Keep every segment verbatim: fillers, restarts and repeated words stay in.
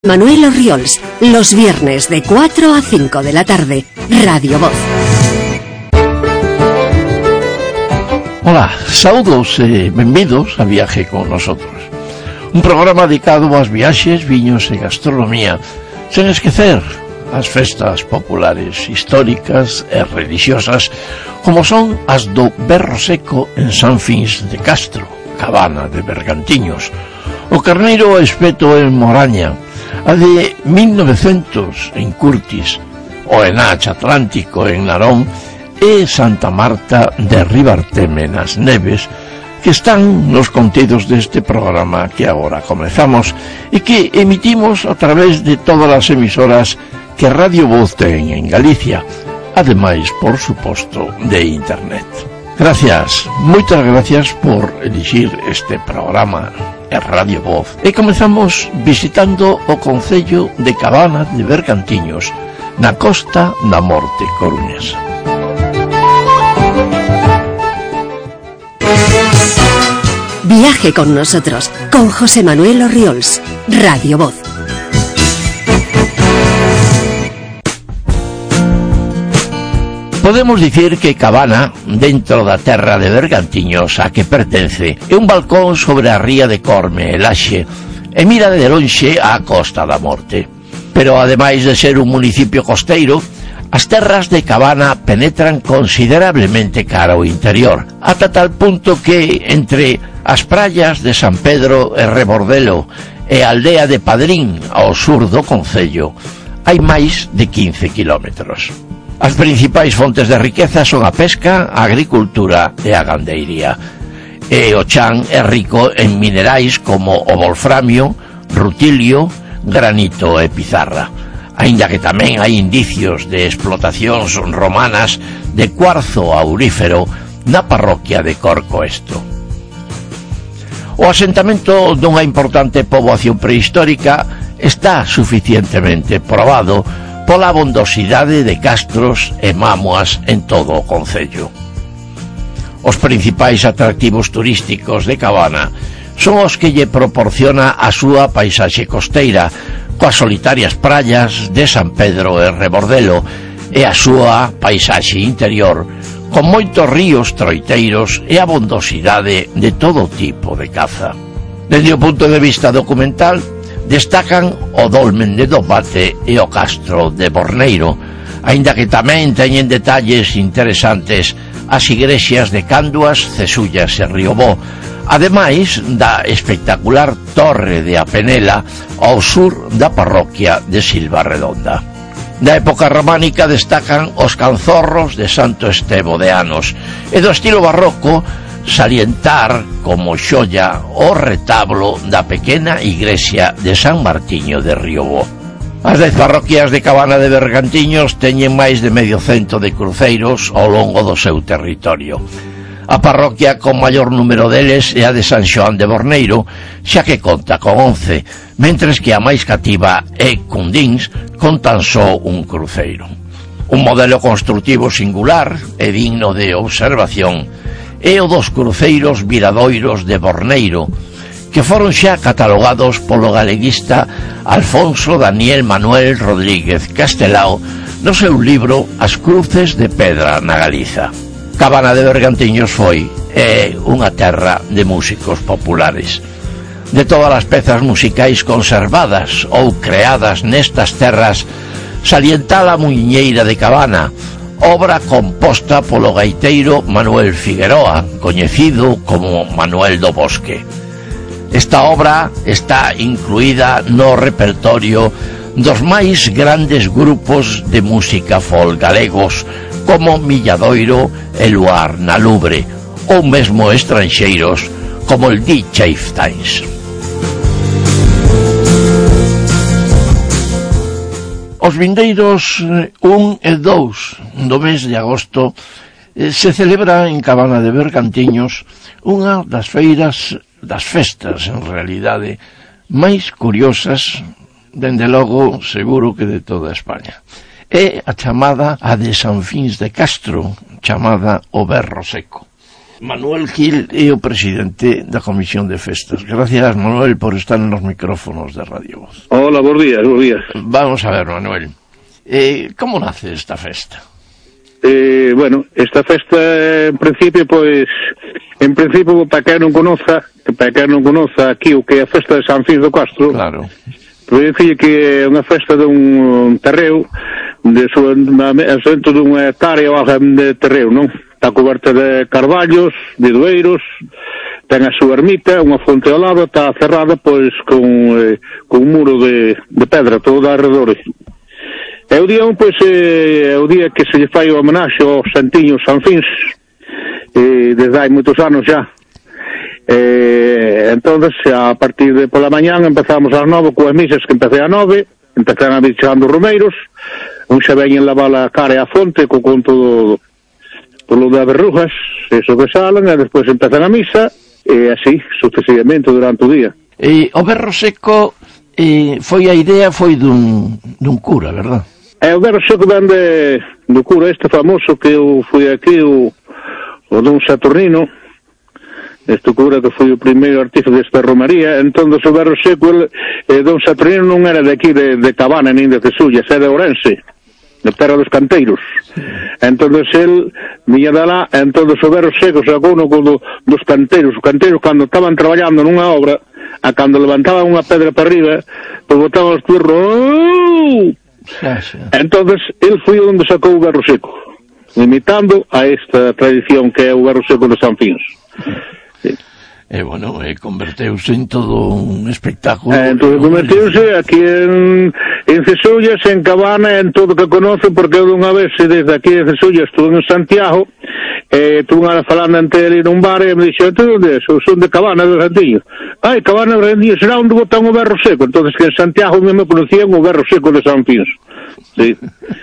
Manuel Orriols, los viernes de cuatro a cinco de la tarde, Radio Voz. Hola, saúdos e benvidos a Viaje con Nosotros. Un programa dedicado ás viaxes, viños e gastronomía, sen esquecer as festas populares, históricas e religiosas, como son as do Berro Seco en San Fins de Castro, Cabana de Bergantiños, o Carneiro Espeto en Moraña, a de mil novecientos en Curtis, o Enach Atlántico en Narón, e Santa Marta de Ribarteme nas Neves, que están nos contidos deste programa que agora comezamos e que emitimos a través de todas as emisoras que Radio Voz ten en Galicia, ademais, por suposto, de Internet. Gracias, moitas gracias por elixir este programa e Radio Voz. E comezamos visitando o concello de Cabana de Bergantiños, na Costa da Morte coruñesa. Viaje con nosotros, con José Manuel Orriols, Radio Voz. Podemos dicir que Cabana, dentro da terra de Bergantiños a que pertence, é un balcón sobre a ría de Corme e Laxe e mira de lonxe á Costa da Morte. Pero ademais de ser un municipio costeiro, as terras de Cabana penetran considerablemente cara ao interior, ata tal punto que entre as praias de San Pedro e Rebordelo e a aldea de Padrín ao sur do concello hai máis de quince kilómetros. As principais fontes de riqueza son a pesca, a agricultura e a gandeiría. E o chan é rico en minerais como o wolframio, rutilio, granito e pizarra, aínda que tamén hai indicios de explotacións romanas de cuarzo aurífero na parroquia de Corcoesto. O asentamento dunha importante poboación prehistórica está suficientemente probado pola abondosidade de castros e mámoas en todo o concello. Os principais atractivos turísticos de Cabana son os que lle proporciona a súa paisaxe costeira, coas solitarias praias de San Pedro e Rebordelo, e a súa paisaxe interior, con moitos ríos troiteiros e abondosidade de todo tipo de caza. Desde o punto de vista documental, destacan o Dolmen de Dombate e o Castro de Borneiro, aínda que tamén teñen detalles interesantes as igrexas de Canduas, Cesullas e Riobó, ademais da espectacular Torre de Apenela ao sur da parroquia de Silva Redonda. Da época románica destacan os canzorros de Santo Estevo de Anos, e do estilo barroco salientar como xolla o retablo da pequena igrexa de San Martiño de Riobó. As dez parroquias de Cabana de Bergantiños teñen máis de medio cento de cruceiros ao longo do seu territorio. A parroquia con maior número deles é a de San Xoán de Borneiro, xa que conta con once, mentres que a máis cativa é Cundíns, con tan só un cruceiro. Un modelo construtivo singular e digno de observación é o dos cruceiros viradoiros de Borneiro, que foron xa catalogados polo galeguista Alfonso Daniel Manuel Rodríguez Castelao no seu libro As cruces de pedra na Galiza. Cabana de Bergantiños foi é unha terra de músicos populares. De todas as pezas musicais conservadas ou creadas nestas terras, salientar a Muiñeira de Cabana, obra composta polo gaiteiro Manuel Figueroa, coñecido como Manuel do Bosque. Esta obra está incluída no repertorio dos máis grandes grupos de música folk galegos como Milladoiro e Luar na Lubre, ou mesmo estranxeiros como el D. Chieftains. Os vindeiros un e dous do mes de agosto se celebra en Cabana de Bergantiños unha das feiras, das festas en realidade, máis curiosas, dende logo seguro que de toda España. É a chamada a de San Fins de Castro, chamada o Berro Seco. Manuel Gil é o presidente da Comisión de Festas. Gracias, Manuel, por estar nos micrófonos de Radio Voz. Hola, bons días, bons días. Vamos a ver, Manuel, eh, como nace esta festa? Eh, bueno, esta festa, en principio, pois, en principio, para que non conoza, para que non conoza aquí o que é a festa de San Fins do Castro, claro, pois dicir que é unha festa dun terreo, de su, dentro dunha hectárea de terreo, non? Está coberta de carballos, de doeiros, ten a súa ermita, unha fonte ao lado, está cerrada pois con, eh, con un muro de, de pedra, todo alrededor. E o día un, pois, é eh, o día que se lle fai o homenaxe ao Santiño San Fins, eh, desde hai moitos anos xa. Eh, entonces, a partir de pola mañán, empezamos ás nove, coas misas que empecé a nove, empezan a vir chegando os romeiros, un xa veñen lavar a cara e a fonte, co conto do... polo de verrugas, eso que salen, e despois empezan a misa, e así, sucesivamente, durante o día. E o berro seco, eh, foi a idea, foi dun, dun cura, verdad? É, o berro seco ven de, do cura este famoso que eu fui aquí, o, o don Saturnino, este cura que foi o primeiro artífice desta romaría. Entón, o berro seco, el, eh, don Saturnino non era de aquí, de, de Cabana, nin de Cesullas, era de Ourense, de Terra dos Canteiros. Entonces el viña de lá, entonces o berro seco sacou no do, dos canteiros. Os canteiros, cando estaban traballando nunha obra, a cando levantaban unha pedra para arriba, pois botaban os turros. Oh! Xa, xa. Entonces el foi onde sacou o berro seco, imitando a esta tradición que é o berro seco de San Fins. Sí. E, bueno, e converteuse en todo un espectáculo. Eh, entón, converteuse aquí en, en Cesullas, en Cabana, en todo o que conoce, porque eu dunha vez, desde aquí de Cesullas, estuve en Santiago, e eh, estuve unha falando ante ele nun bar, e me dixo, "Tú onde és? Eu son de Cabana, de Santiño." "Ai, Cabana de Santiño, será onde botan o berro seco." Entonces, que en Santiago me conocían o berro seco de San Fins. Sí.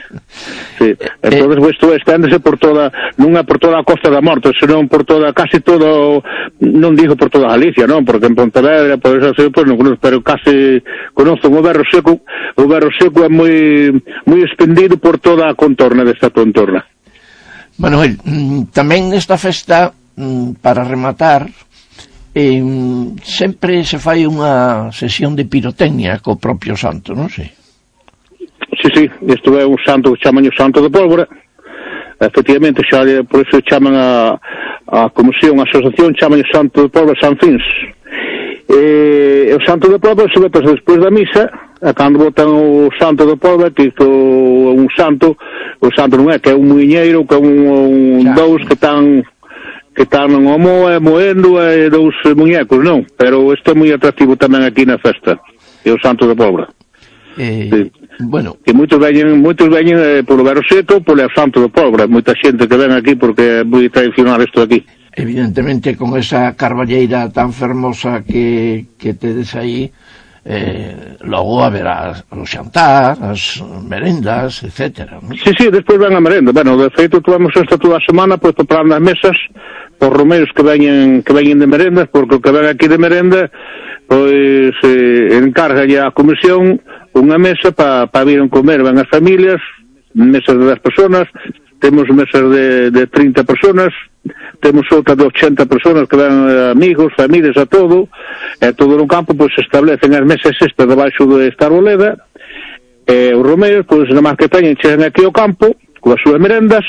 Sí. Entonces, pues, isto esténdese por toda, non é por toda a Costa da Morte, senón por toda, casi todo, non digo por toda Galicia, non, porque en Pontevedra, por eso, pues, non conozco, pero casi conozco o berro seco. O berro seco é moi moi extendido por toda a contorna desta contorna. Manuel, tamén nesta festa, para rematar, eh, sempre se fai unha sesión de pirotecnia co propio santo, non sei? Sí, sí, isto é un santo que chaman o Santo de Pólvora. Efectivamente, xa por iso chaman a, a comisión, a asociación, chaman o Santo de Pólvora San Fins. E o Santo de Pólvora se bota despois da misa, a cando botan o Santo de Pólvora, que isto é un santo, o santo non é, que é un muiñeiro, que é un, un dous que están que están no moe, moendo, e dous muñecos, non? Pero isto é moi atractivo tamén aquí na festa, é o Santo de Pólvora. Eh, sí. Bueno, que moitos veñen, moitos veñen eh, polo berro seco, polo Santo de Pólvora, moita xente que ven aquí porque é moi tradicional isto aquí. Evidentemente, con esa carballeira tan fermosa que, que tedes aí, eh, logo haberá o xantar, as merendas, etcétera, ¿no? Sí, sí, despois ven a merenda. Bueno, de feito, tuvemos esta toda a semana, pois, preparando as mesas, os romeiros que veñen, que veñen de merendas, porque o que ven aquí de merenda, pois, eh, encarga ya a comisión unha mesa para pa vir a comer, ven as familias, mesas de dez personas, temos mesas de, de trinta personas, temos outra de ochenta personas que ven amigos, familias, a todo, e todo no campo, pois, se establecen as mesas estas debaixo desta arboleda, e os romeiros, pois, na máis que teñen, chegan aquí ao campo, coas súas merendas,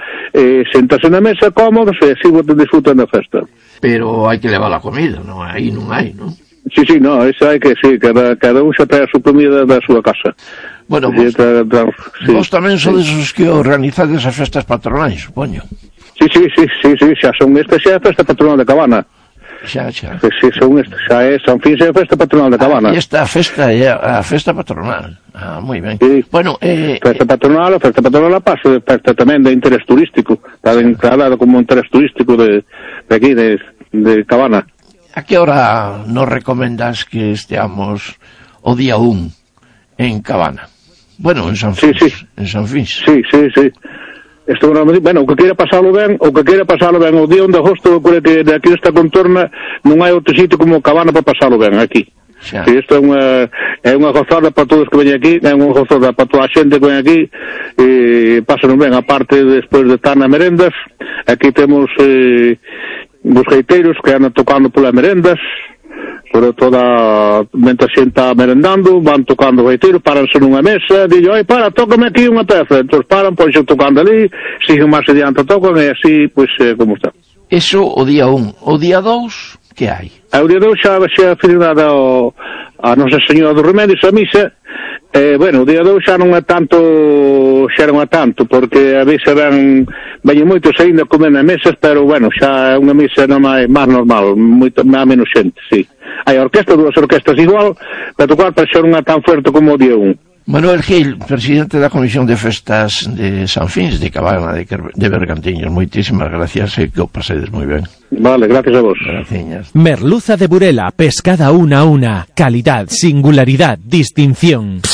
e sentarse na mesa cómodos, e así disfrutan da festa. Pero hai que levar a comida, non? Aí non hai, non? Sí, sí, no, eso hai que, sí, cada, cada un xa trae a súa comida da súa casa. Bueno, sí, vos, tra, tra, sí, vos tamén sí. sodes os que organizades as festas patronais, supoño. Sí, sí, sí, sí, sí, xa son esta xa é a festa patronal de Cabana. Xa, xa. Sí, sí, son esta, xa é San Fins é a festa patronal de Cabana. Ah, esta festa é a festa patronal. Ah, moi ben. Sí. Bueno, eh... Festa patronal, a festa patronal a paso de festa tamén de interés turístico. Está declarada como interés turístico de, de aquí, de, de Cabana. A que hora nos recomendas que esteamos o día un en Cabana? Bueno, en San Fins. Sí, sí. En San Fins. Sí, sí, sí. Esto, bueno, o que queira pasalo ben, o que queira pasalo ben, o día un de agosto, que de aquí nesta contorna non hai outro sitio como Cabana para pasalo ben, aquí. Xa. Sí, isto é unha, é unha gozada para todos que veñen aquí, é unha gozada para toda a xente que ven aquí, e pasan ben, aparte despois de estar nas merendas, aquí temos... Eh, dos gaiteiros que andan tocando polas merendas, por toda, mentre a xente está merendando, van tocando o gaiteiro, paranse nunha mesa, dillo, ai, para, tócame aquí unha peza, entón paran, pois tocando ali, siguen máis adiante, tocan, e así, pois, eh, como está. Eso o día un. O día dous, que hai? O día dous xa xa afiliada ao, a Nosa Señora dos Remedios, a misa, eh, bueno, o día dous xa non é tanto, xa non é tanto, porque a misa ven, veñen moitos ainda comer nas mesas, pero, bueno, xa é unha misa non máis, máis normal, moito, máis menos xente, sí. Hai orquesta, dúas orquestas igual, pero tocar para xa non é tan fuerte como o día un. Manuel Gil, presidente da Comisión de Festas de San Fins de Cabana de, de Bergantiños, moitísimas gracias e que o pasedes moi ben. Vale, gracias a vos. Gracias. Merluza de Burela, pescada una a una, calidad, singularidad, distinción.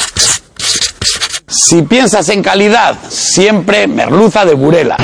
Si piensas en calidad, siempre Merluza de Burela.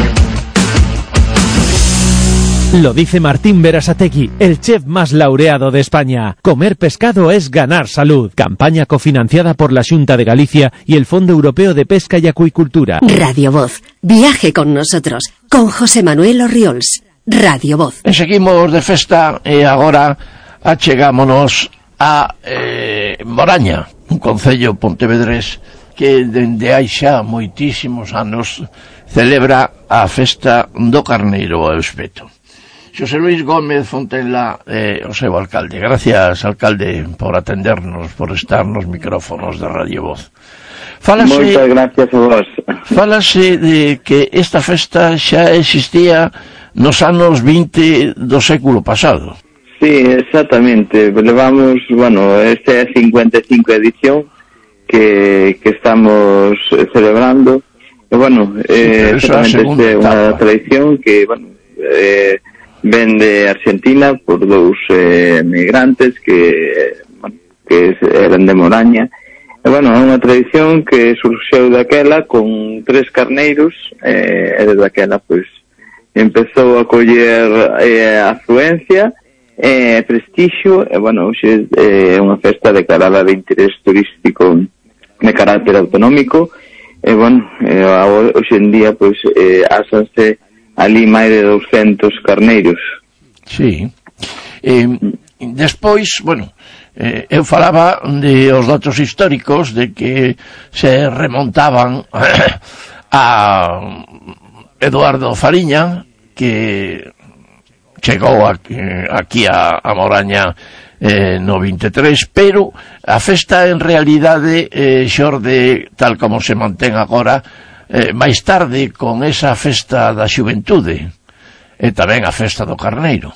Lo dice Martín Berasategui, el chef más laureado de España. Comer pescado es ganar salud. Campaña cofinanciada por la Xunta de Galicia y el Fondo Europeo de Pesca y Acuicultura. Radio Voz. Viaje con nosotros. Con José Manuel Orriols. Radio Voz. E seguimos de festa e agora achegámonos a eh, Moraña, un concello pontevedrés que dende hai xa moitísimos anos celebra a festa do carneiro ao espeto. Xosé Luis Gómez Fontenla, eh, o seu alcalde. Gracias, alcalde, por atendernos, por estar nos micrófonos de Radio Voz. Fálase, Moitas gracias a vos. Fálase de que esta festa xa existía nos anos vinte do século pasado. Sí, exactamente. Levamos, bueno, esta é a cincuenta e cinco edición que, que estamos celebrando. E, bueno, eh, sí, exactamente, é unha tradición que, bueno, eh, ven de Argentina por dous eh, migrantes que, bueno, que eran de Moraña. E, bueno, é unha tradición que surxeu daquela con tres carneiros, eh, e desde daquela, pois, empezou a coller eh, afluencia, eh, prestixio, e, bueno, hoxe é eh, unha festa declarada de interés turístico de carácter autonómico, e, bueno, eh, hoxe en día, pois, eh, ásanse ali máis de douscentos carneiros. Sí. Eh, despois, bueno, eh, eu falaba de os datos históricos de que se remontaban a Eduardo Fariña, que chegou aquí, aquí a, a Moraña eh, no vinte e tres, pero a festa en realidade eh, xorde, tal como se mantén agora, Eh, máis tarde con esa festa da xuventude e tamén a festa do carneiro.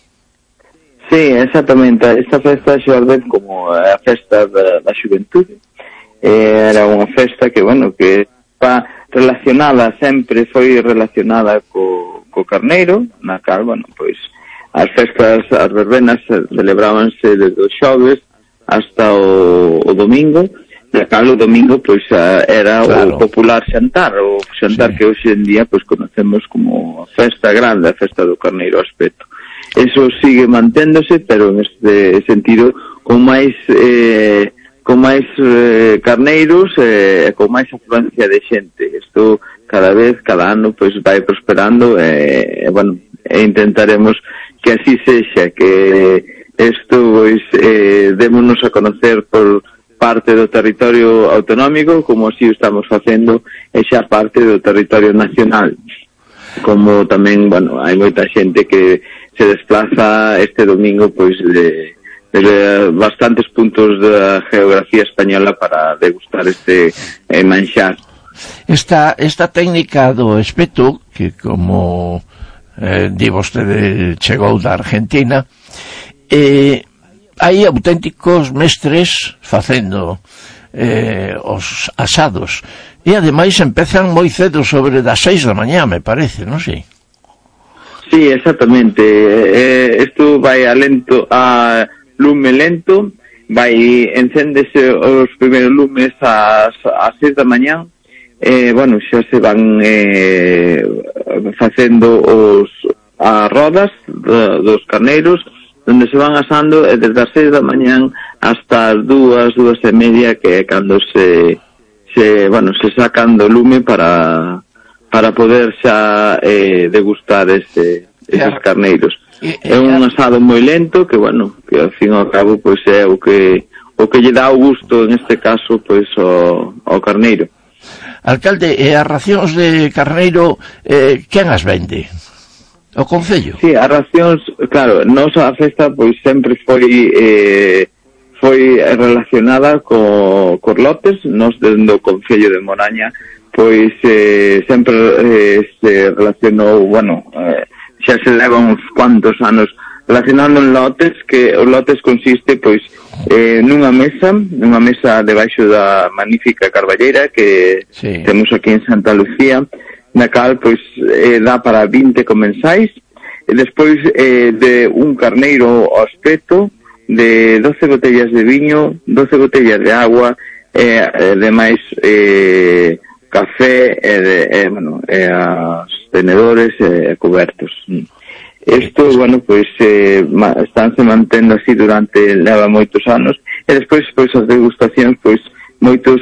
Sí, exactamente, esta festa xorde como a festa da, da xuventude. Eh, era unha festa que, bueno, que está relacionada, sempre foi relacionada co, co carneiro, na cal, bueno, pois as festas, as verbenas celebrábanse desde os xoves hasta o, o domingo. E acá o domingo pois era claro. O popular xantar, o xantar sí. Que hoxe en día pois conocemos como a festa grande, a festa do carneiro ao espeto. Eso sigue manténdose, pero en este sentido con máis eh, con máis eh, carneiros e eh, con máis afluencia de xente. Isto cada vez, cada ano pois vai prosperando e eh, bueno, e intentaremos que así sexa, que isto pois eh, démonos a conocer por parte do territorio autonómico, como así o estamos facendo, e xa parte do territorio nacional. Como tamén, bueno, hai moita xente que se desplaza este domingo pois de, de bastantes puntos da geografía española para degustar este eh, manxar. Esta, esta técnica do espeto, que como eh, di vostede chegou da Argentina, eh, hai auténticos mestres facendo eh, os asados e ademais empezan moi cedo, sobre das seis da mañá, me parece, non sei? Sí, exactamente. Eh, isto vai a lento, a lume lento, vai encéndese os primeiros lumes ás, ás seis da mañá, eh, bueno, xa se van eh, facendo os as rodas de, dos carneiros, donde se van asando desde as seis da mañán hasta as dúas, dúas e media, que é cando se, se, bueno, se sacan do lume para, para poder xa eh, degustar ese, esos claro. carneiros. E, e, é un asado moi lento que, bueno, que ao fin e ao cabo pois é o que o que lle dá o gusto en este caso pois ao, ao carneiro. Alcalde, e as racións de carneiro eh, quen as vende? O Concello? Sí, as racións, claro, nosa festa pois sempre foi eh, foi relacionada co, cos lotes. Nos dentro do Concello de Moraña pois eh, sempre eh, se relacionou, bueno, eh, xa se levan uns cuantos anos relacionando en lotes, que os lotes consiste pois eh, nunha mesa, nunha mesa debaixo da magnífica carballeira que sí. temos aquí en Santa Lucía, na cal pois eh, dá para vinte comensais, e despois eh, de un carneiro ao aspecto, de doce botellas de viño, doce botellas de agua, e eh, demais eh, café e, de, eh, bueno, e as tenedores e eh, cobertos. Isto, bueno, pois eh, estánse mantendo así durante leva moitos anos, e despois pois as degustacións, pois moitos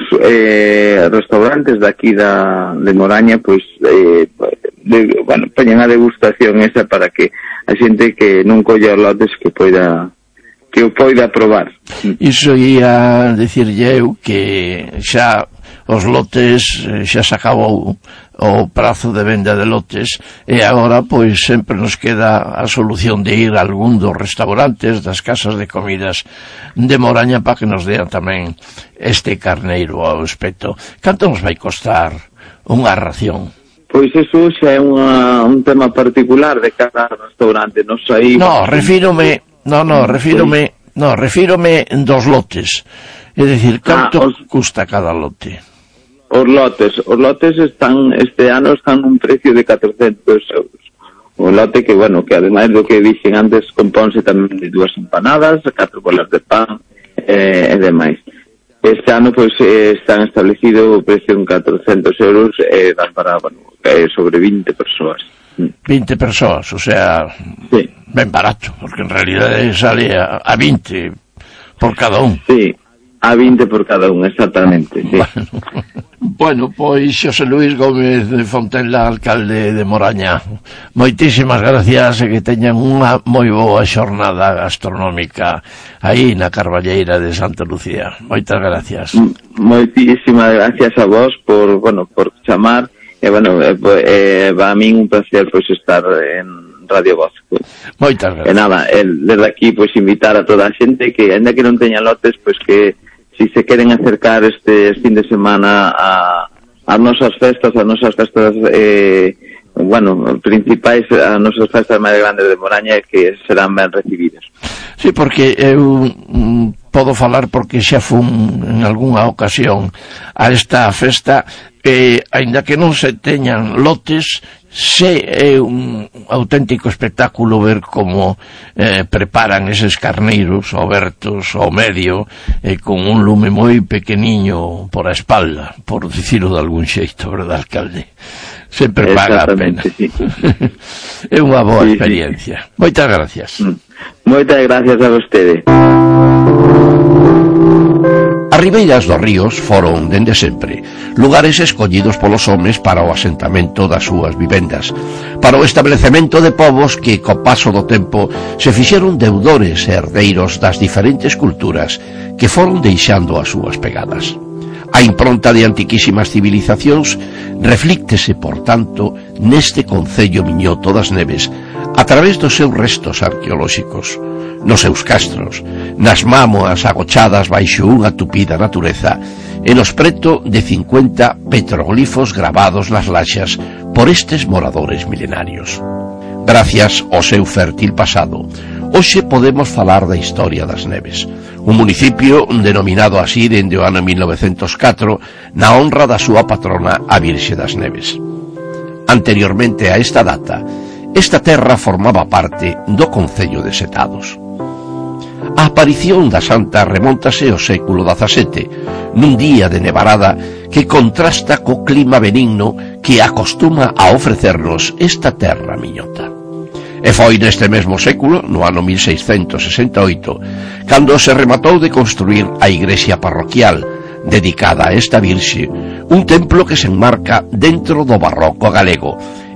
eh, restaurantes daqui da de Moraña pois eh, de, bueno, poñen a degustación esa para que a xente que non colla os lotes que poida que o poida probar. Iso ia dicirlle eu que xa os lotes xa se acabou o prazo de venda de lotes e agora pois sempre nos queda a solución de ir a algún dos restaurantes, das casas de comidas de Moraña para que nos dean tamén este carneiro ao aspecto. Canto nos vai costar unha ración? Pois eso xa é unha, un tema particular de cada restaurante. Nos aí... No, refírome, no, no, refírome, no, refírome dos lotes. É dicir, canto ah, os... custa cada lote? Os lotes, os lotes están, este ano están un precio de catrocentos euros. O lote que, bueno, que ademais do que dixen antes, compónse tamén de dúas empanadas, catro bolas de pan eh, e demais. Este ano, pois, eh, están establecido o precio en catrocentos euros e eh, dan para, bueno, eh, sobre vinte persoas. vinte persoas, o sea, sí. Ben barato, porque en realidad sale a, a vinte por cada un. Sí, a vinte por cada un, exactamente, sí. Bueno, bueno, pois Xosé Luis Gómez de Fontenla, alcalde de Moraña, moitísimas gracias e que teñan unha moi boa xornada gastronómica aí na Carballeira de Santa Lucía. Moitas gracias. M moitísimas gracias a vos por, bueno, por chamar, e, bueno, eh, eh, va a min un placer, pois, estar en Radio Voz. Pues. Moitas gracias. E nada, el, desde aquí, pois, invitar a toda a xente que, ainda que non teña lotes, pois que si se queren acercar este fin de semana a, a nosas festas, a nosas festas eh, bueno, principais, a nosas festas máis grandes de Moraña, que serán ben recibidas. Sí, porque eu mm, podo falar porque xa fun en algunha ocasión a esta festa, e aínda que non se teñan lotes, se é un auténtico espectáculo ver como eh, preparan eses carneiros obertos ao medio e eh, con un lume moi pequeniño por a espalda, por dicirlo de algún xeito, verdad, alcalde? Sempre paga a pena. Sí. É unha boa sí, experiencia. Sí. Moitas gracias. Moitas gracias a vostede. As ribeiras dos ríos foron, dende sempre, lugares escollidos polos homes para o asentamento das súas vivendas, para o establecemento de povos que, co paso do tempo, se fixeron deudores e herdeiros das diferentes culturas que foron deixando as súas pegadas. A impronta de antiquísimas civilizacións reflíctese, por tanto, neste concello miñoto das Neves a través dos seus restos arqueolóxicos, nos seus castros, nas mámoas agochadas baixo unha tupida natureza e nos preto de cincuenta petroglifos gravados nas laxas por estes moradores milenarios. Gracias ao seu fértil pasado, hoxe podemos falar da historia das Neves, un municipio denominado así dende o ano mil novecentos catro na honra da súa patrona, a Virxe das Neves. Anteriormente a esta data, esta terra formaba parte do concello de Setados. A aparición da santa remóntase ao século dezasete, nun día de nevarada que contrasta co clima benigno que acostuma a ofrecernos esta terra miñota. E foi neste mesmo século, no ano mil seiscentos sesenta e oito, cando se rematou de construir a igrexa parroquial dedicada a esta virxe, un templo que se enmarca dentro do barroco galego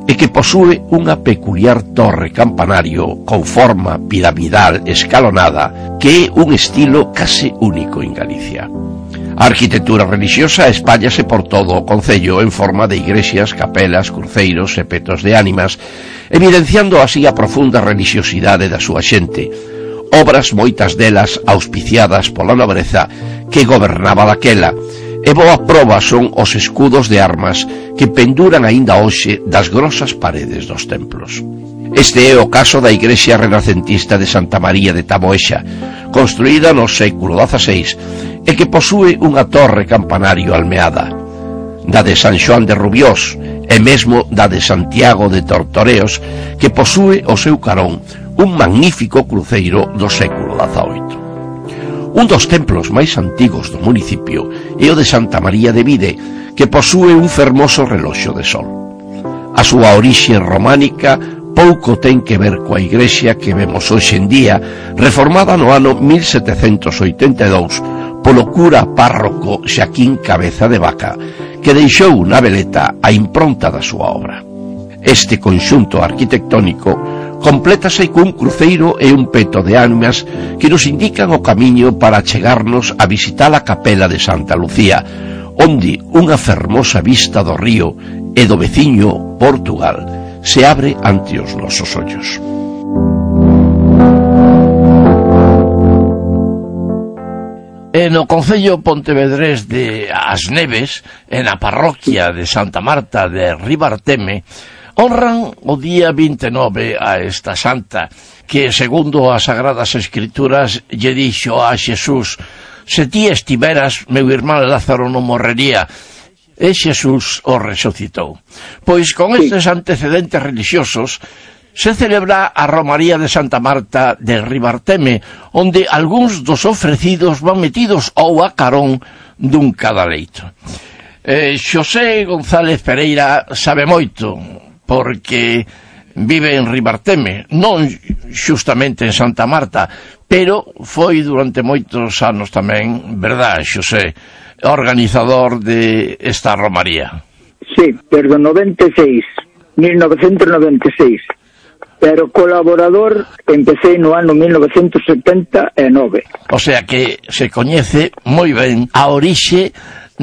e que posúe unha peculiar torre campanario con forma piramidal escalonada que é un estilo case único en Galicia. A arquitectura religiosa espállase por todo o concello en forma de igrexas, capelas, cruceiros e petos de ánimas, evidenciando así a profunda religiosidade da súa xente, obras moitas delas auspiciadas pola nobreza que gobernaba daquela, e boa proba son os escudos de armas que penduran aínda hoxe das grosas paredes dos templos. Este é o caso da igrexa renacentista de Santa María de Taboexa, construída no século dieciséis, e que posúe unha torre campanario almeada. Da de San Xoán de Rubiós, e mesmo da de Santiago de Tortoreos, que posúe o seu carón un magnífico cruceiro do século diecioito. Un dos templos máis antigos do municipio é o de Santa María de Vide, que posúe un fermoso reloxo de sol. A súa orixe románica pouco ten que ver coa igrexa que vemos hoxe en día, reformada no ano mil setecentos oitenta e dous polo cura párroco Xaquín Cabeza de Vaca, que deixou na veleta a impronta da súa obra. Este conxunto arquitectónico complétase cun cruceiro e un peto de ánimas que nos indican o camiño para chegarnos a visitar a capela de Santa Lucía, onde unha fermosa vista do río e do veciño Portugal se abre ante os nosos ollos. E no concello pontevedrés de As Neves, en a parroquia de Santa Marta de Ribarteme, honran o día vinte e nove a esta santa, que, segundo as Sagradas Escrituras, lle dixo a Xesús: se ti estiveras, meu irmán Lázaro non morrería, e Xesús o resucitou. Pois con estes antecedentes religiosos se celebra a Romaría de Santa Marta de Ribarteme, onde algúns dos ofrecidos van metidos ou a carón dun cadaleito. Eh, Xosé González Pereira sabe moito, porque vive en Ribarteme, non xustamente en Santa Marta, pero foi durante moitos anos tamén, verdad, Xosé, organizador de esta romaría. Sí, pero noventa e seis, mil novecentos noventa e seis, pero colaborador empecé no ano mil novecentos setenta e nove. O sea que se coñece moi ben a orixe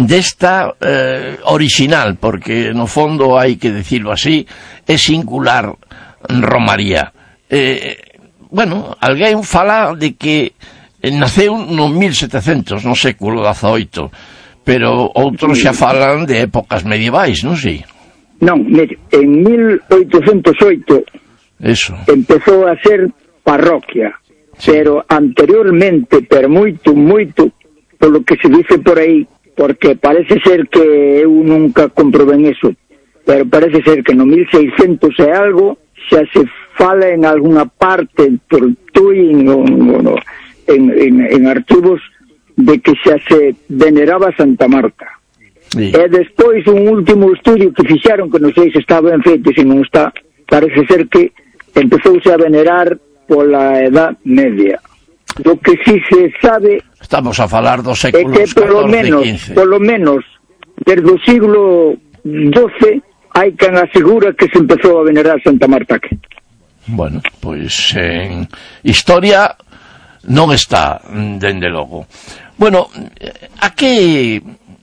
desta eh, original, porque no fondo hai que decirlo así, é singular romaría. Eh, bueno, alguén fala de que naceu no mil setecentos, no século diecioito, pero outros xa falan de épocas medievais, non sei? Non, mire, en mil oitocentos oito Eso. empezou a ser parroquia, sí. Pero anteriormente, per moito, moito, polo que se dice por aí, porque parece ser que eu nunca comprobei eso, pero parece ser que no mil seiscentos e algo xa se fala en alguna parte por Tui, no, no, en, en, en archivos, de que xa se veneraba Santa Marta. Sí. E despois un último estudio que fixaron, que non sei se está ben feito, se non está, parece ser que empezouse a venerar pola Edad Media. Do que si se sabe, estamos a falar dos séculos é que polo menos, quince. polo menos desde o siglo doce hai quen asegura que se empezou a venerar Santa Marta aquí. Bueno, pois en historia non está, dende logo. Bueno, a que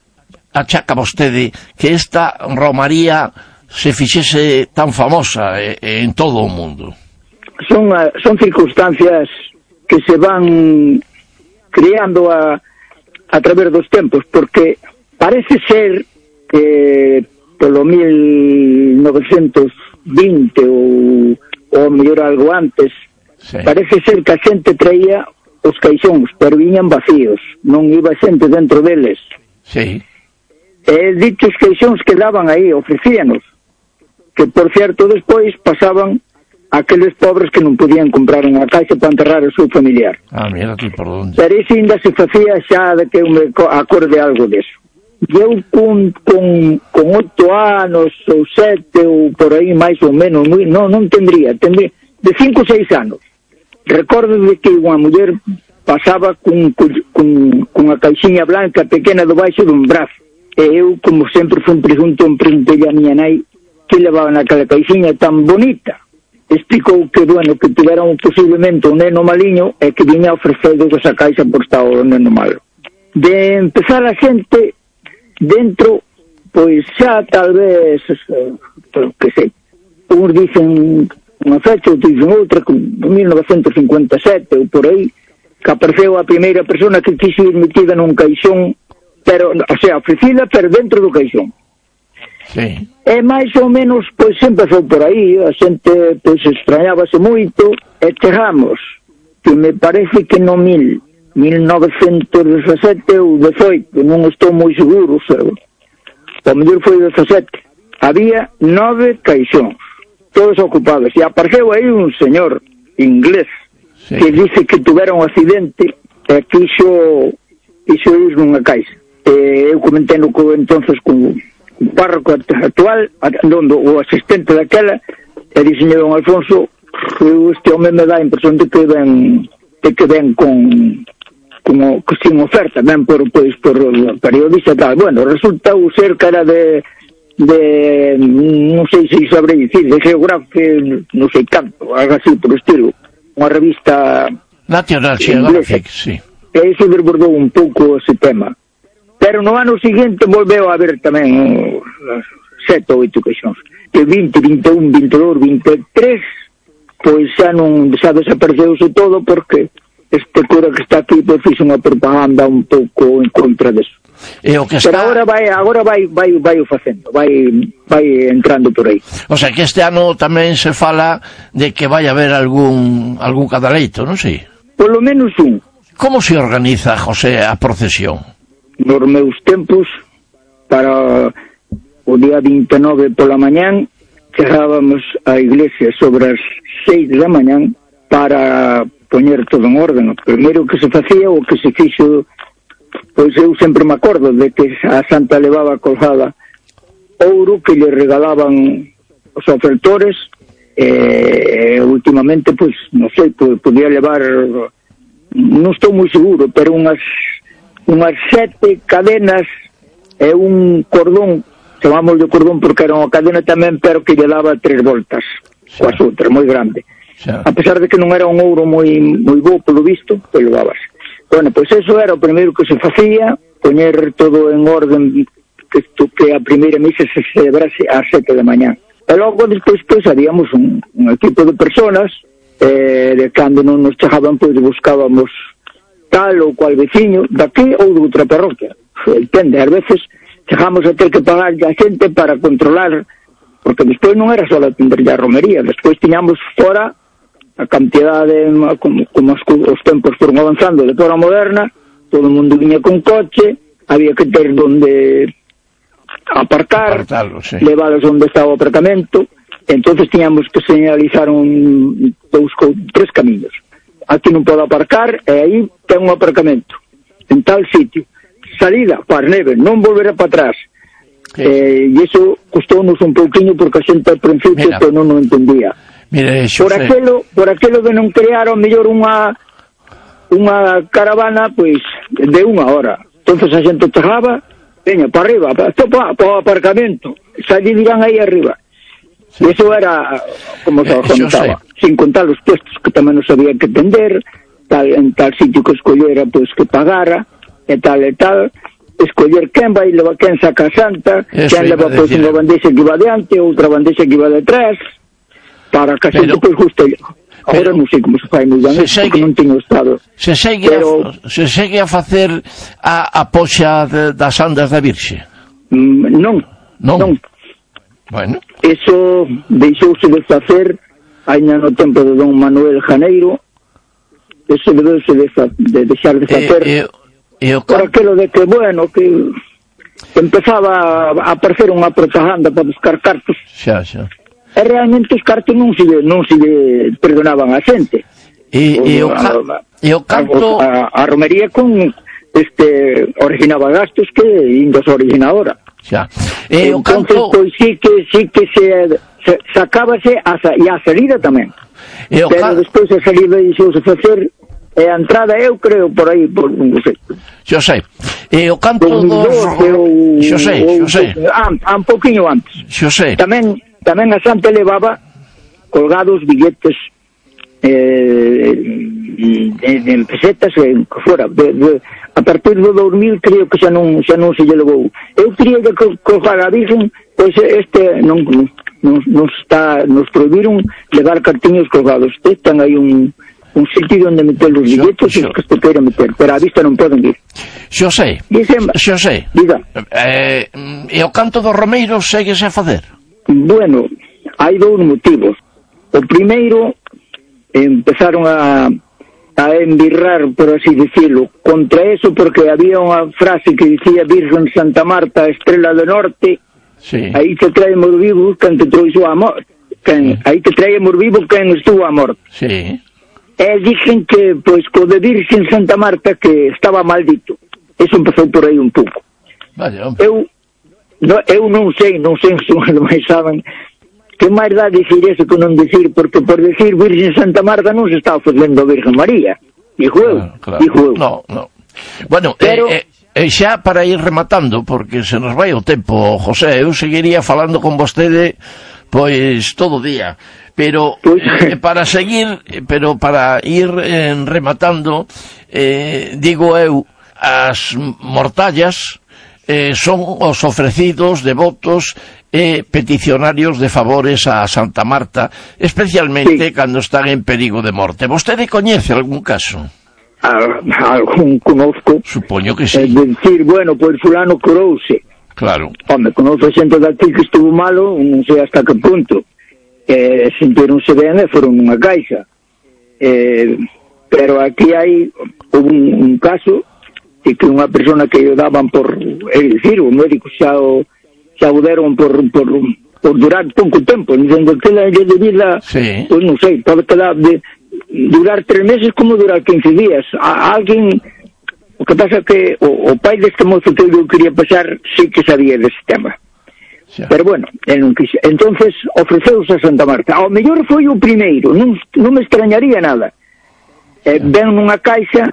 achaca vostede que esta romaría se fixese tan famosa en todo o mundo? Son, son circunstancias que se van creando a, a través dos tempos, porque parece ser que polo mil novecentos vinte ou, ou mellor algo antes, sí. Parece ser que a xente traía os caixóns, pero viñan vacíos, non iba xente dentro deles. Sí. E dichos caixóns quedaban aí, ofrecíanos, que por certo despois pasaban aqueles pobres que non podían comprar unha caixa para enterrar o seu familiar. Ah, mira tú por onde. Pero iso ainda se facía xa de que eu me acorde algo deso. E eu con, con, con oito anos ou sete ou por aí máis ou menos, moi, non, non tendría, tendría de cinco ou seis anos. Recordo de que unha muller pasaba con, con, con, con unha caixiña blanca pequena do baixo dun brazo. E eu, como sempre, fui pregunto, preguntei a miña nai que levaban aquela caixinha tan bonita. Explicou que, bueno, que tiveron posiblemente un neno maliño e que viña a ofrecerles esa caixa por estar o neno malo. De empezar a xente dentro, pois xa tal vez, que sei, uns dicen unha fecha, outros dicen outra, mil novecentos cincuenta e sete ou por aí, que apareceu a primeira persona que quiso ir metida nun caixón, pero, o sea, ofrecida, pero dentro do caixón. Sí. E máis ou menos, pois, empezou por aí, a xente, pois, extrañábase moito, e chegamos, que me parece que no mil, mil novecentos dezasete ou dezoito, non estou moi seguro, pero o mellor foi dezasete, había nove caixóns, todos ocupados, e apareceu aí un señor inglés, sí, que dice que tuvera un accidente e quixo, quixo ir nunha caixa. E eu comentei no co, entonces con o párroco actual, donde o asistente daquela, e dixenlle don Alfonso, este home me dá a impresión de que ven, de que ven con, como, sin oferta, ven por, pois, por periodista e tal. Bueno, resulta o ser que era de, de, non sei se sabré dicir, de Geographic, non sei canto, algo así por estilo, unha revista National Geographic, sí. E iso desbordou un pouco ese tema. Pero no ano seguinte volveu a haber tamén uh, sete ou oito caixóns. E vinte, vinte e un, vinte e dous, vinte e tres, pois xa non xa desapareceuse todo porque este cura que está aquí pois fixe unha propaganda un pouco en contra deso. E o que está... Pero agora vai, agora vai, vai, vai o facendo, vai, vai entrando por aí. O sea que este ano tamén se fala de que vai haber algún, algún cadaleito, non sei? Por lo menos un. Como se organiza, José, a procesión? Nos meus tempos, para o día vinte e nove pola mañán, chegábamos á iglesia sobre as seis da mañán para poñer todo en orden. O primeiro que se facía, o que se fixo, pois eu sempre me acordo de que a santa levaba colgada ouro que lle regalaban os ofertores, e últimamente, pois, non sei, podía levar, non estou moi seguro, pero unhas unhas sete cadenas e un cordón, chamamos de cordón porque era unha cadena tamén, pero que lle daba tres voltas, sí, coas outras, moi grande. Sí. A pesar de que non era un ouro moi moi bo, polo visto, pois levabas. Bueno, pois eso era o primeiro que se facía, poñer todo en orden, que, que a primeira misa se celebrase ás sete da mañán. E logo, despois, pois, habíamos un, un equipo de personas, eh, de cando non nos chegaban, pois, buscábamos tal ou cual veciño daqui ou de outra parroquia. Depende, ás veces chegamos a ter que pagar a xente para controlar, porque despois non era só atender a romería, despois tiñamos fora a cantidade, como, como os, os tempos foron avanzando de fora moderna, todo o mundo viña con coche, había que ter donde aparcar, Apartarlo, sí, levalos onde estaba o aparcamento, entonces tiñamos que señalizar un, dous, tres camiños. Aquí non podo aparcar, e aí ten un aparcamento en tal sitio, salida para neve, non volverá para atrás. Sí. Eh, e iso custounos un pouquiño porque a xente al principio pues, non o entendía. Mire, por aquelo, por aquelo de non crear ao mellor unha unha caravana pois de unha hora. Entonces a xente chegaba, veña para arriba, para, para, para o aparcamento, salían aí arriba. Sí. Eso era como se eh, comentaba, sin contar os puestos que tamén non sabía que tender, tal, en tal sitio que escollera, pois pues, que pagara, e tal e tal, escoller quen vai, leva quen saca a santa, quen leva pois pues, unha bandexa que iba diante, outra bandexa que iba detrás, para que a xente pois guste. Agora non sei como se fai moi ben, se porque non teño estado. Se segue, pero, a, se segue a facer a, a poxa de, das andas da Virxe? Mm, non, non. non. Bueno. Eso deixouse de facer aínda no tempo de don Manuel Janeiro. Eso debeuse de, de deixar de facer eh, eh, eh, por aquilo de que, bueno, que empezaba a aparecer unha propaganda para buscar cartos. Xa, xa. E realmente os cartos non se, non se perdonaban a xente. E, e, o, ca e o canto... A, a romería con este originaba gastos que indos origina ahora. Xa. E o entonces, canto... pois sí que, sí que se, se sacábase a, e a salida tamén. E o pero can... despois a salida deixouse facer e a entrada eu creo por aí, por, non sei. Xo sei. E o canto dos... Xo sei, xo sei. Ah, un poquinho antes. Xo sei. Tamén tamén a Santa levaba colgados billetes eh, en, en pesetas en que fora de, de, a partir do dos mil creo que xa non, xa non se lle levou. Eu quería que colgar a Virgen, pois este non, non, non está, nos prohibiron levar cartiños colgados. Este ten aí un un sitio onde meter os billetes e que se queira meter, pero a vista non poden ir. Xo sei, xo sei. Diga. Eh, e o canto do Romeiro séguese a facer? Bueno, hai dous motivos. O primeiro, empezaron a, a embirrar, por así decirlo, contra eso, porque había unha frase que dicía Virgen Santa Marta, Estrela do Norte, sí. Aí te traemos vivos quen te trouxo a morte, quen, aí te traemos vivos quen estuvo a morte. Sí. E dixen que, pois, co de Virgen Santa Marta, que estaba maldito. Eso empezou por aí un pouco. Vale, eu, no, eu non sei, non sei se os demais saben, que máis dá dicir eso que non dicir, porque por decir Virgen Santa Marta non se está ofendendo a Virgen María. Dijo eu, claro, claro. dijo eu. No, no. Bueno, pero... eh, eh, xa para ir rematando, porque se nos vai o tempo, José, eu seguiría falando con vostede, pois, todo o día. Pero pues, eh, para seguir, pero para ir eh, rematando, eh, digo eu, as mortallas eh, son os ofrecidos devotos e eh, peticionarios de favores a Santa Marta, especialmente sí. Cando están en perigo de morte. Vostede coñece algún caso? Al, algún conozco. Supoño que sí. É decir, bueno, pois fulano curouse. Claro. Home, conozco xente daqui que estuvo malo, non sei hasta que punto. Eh, sentironse ben e foron nunha caixa, eh, pero aquí hai un, un caso de que unha persona que o daban por, é dicir, o médico xa o, xa o deron por, por, por durar pouco tempo, dicendo que la de vida, sí. Pois non sei, pode quedar de durar tres meses como durar quince días. A, a alguén, o que pasa que o, o pai deste mozo que eu quería pasar sí que sabía desse tema. Xa. Pero bueno, non quise. Entonces ofreceuse a Santa Marta. Ao mellor foi o primeiro, non, non me extrañaría nada. Eh, ven nunha caixa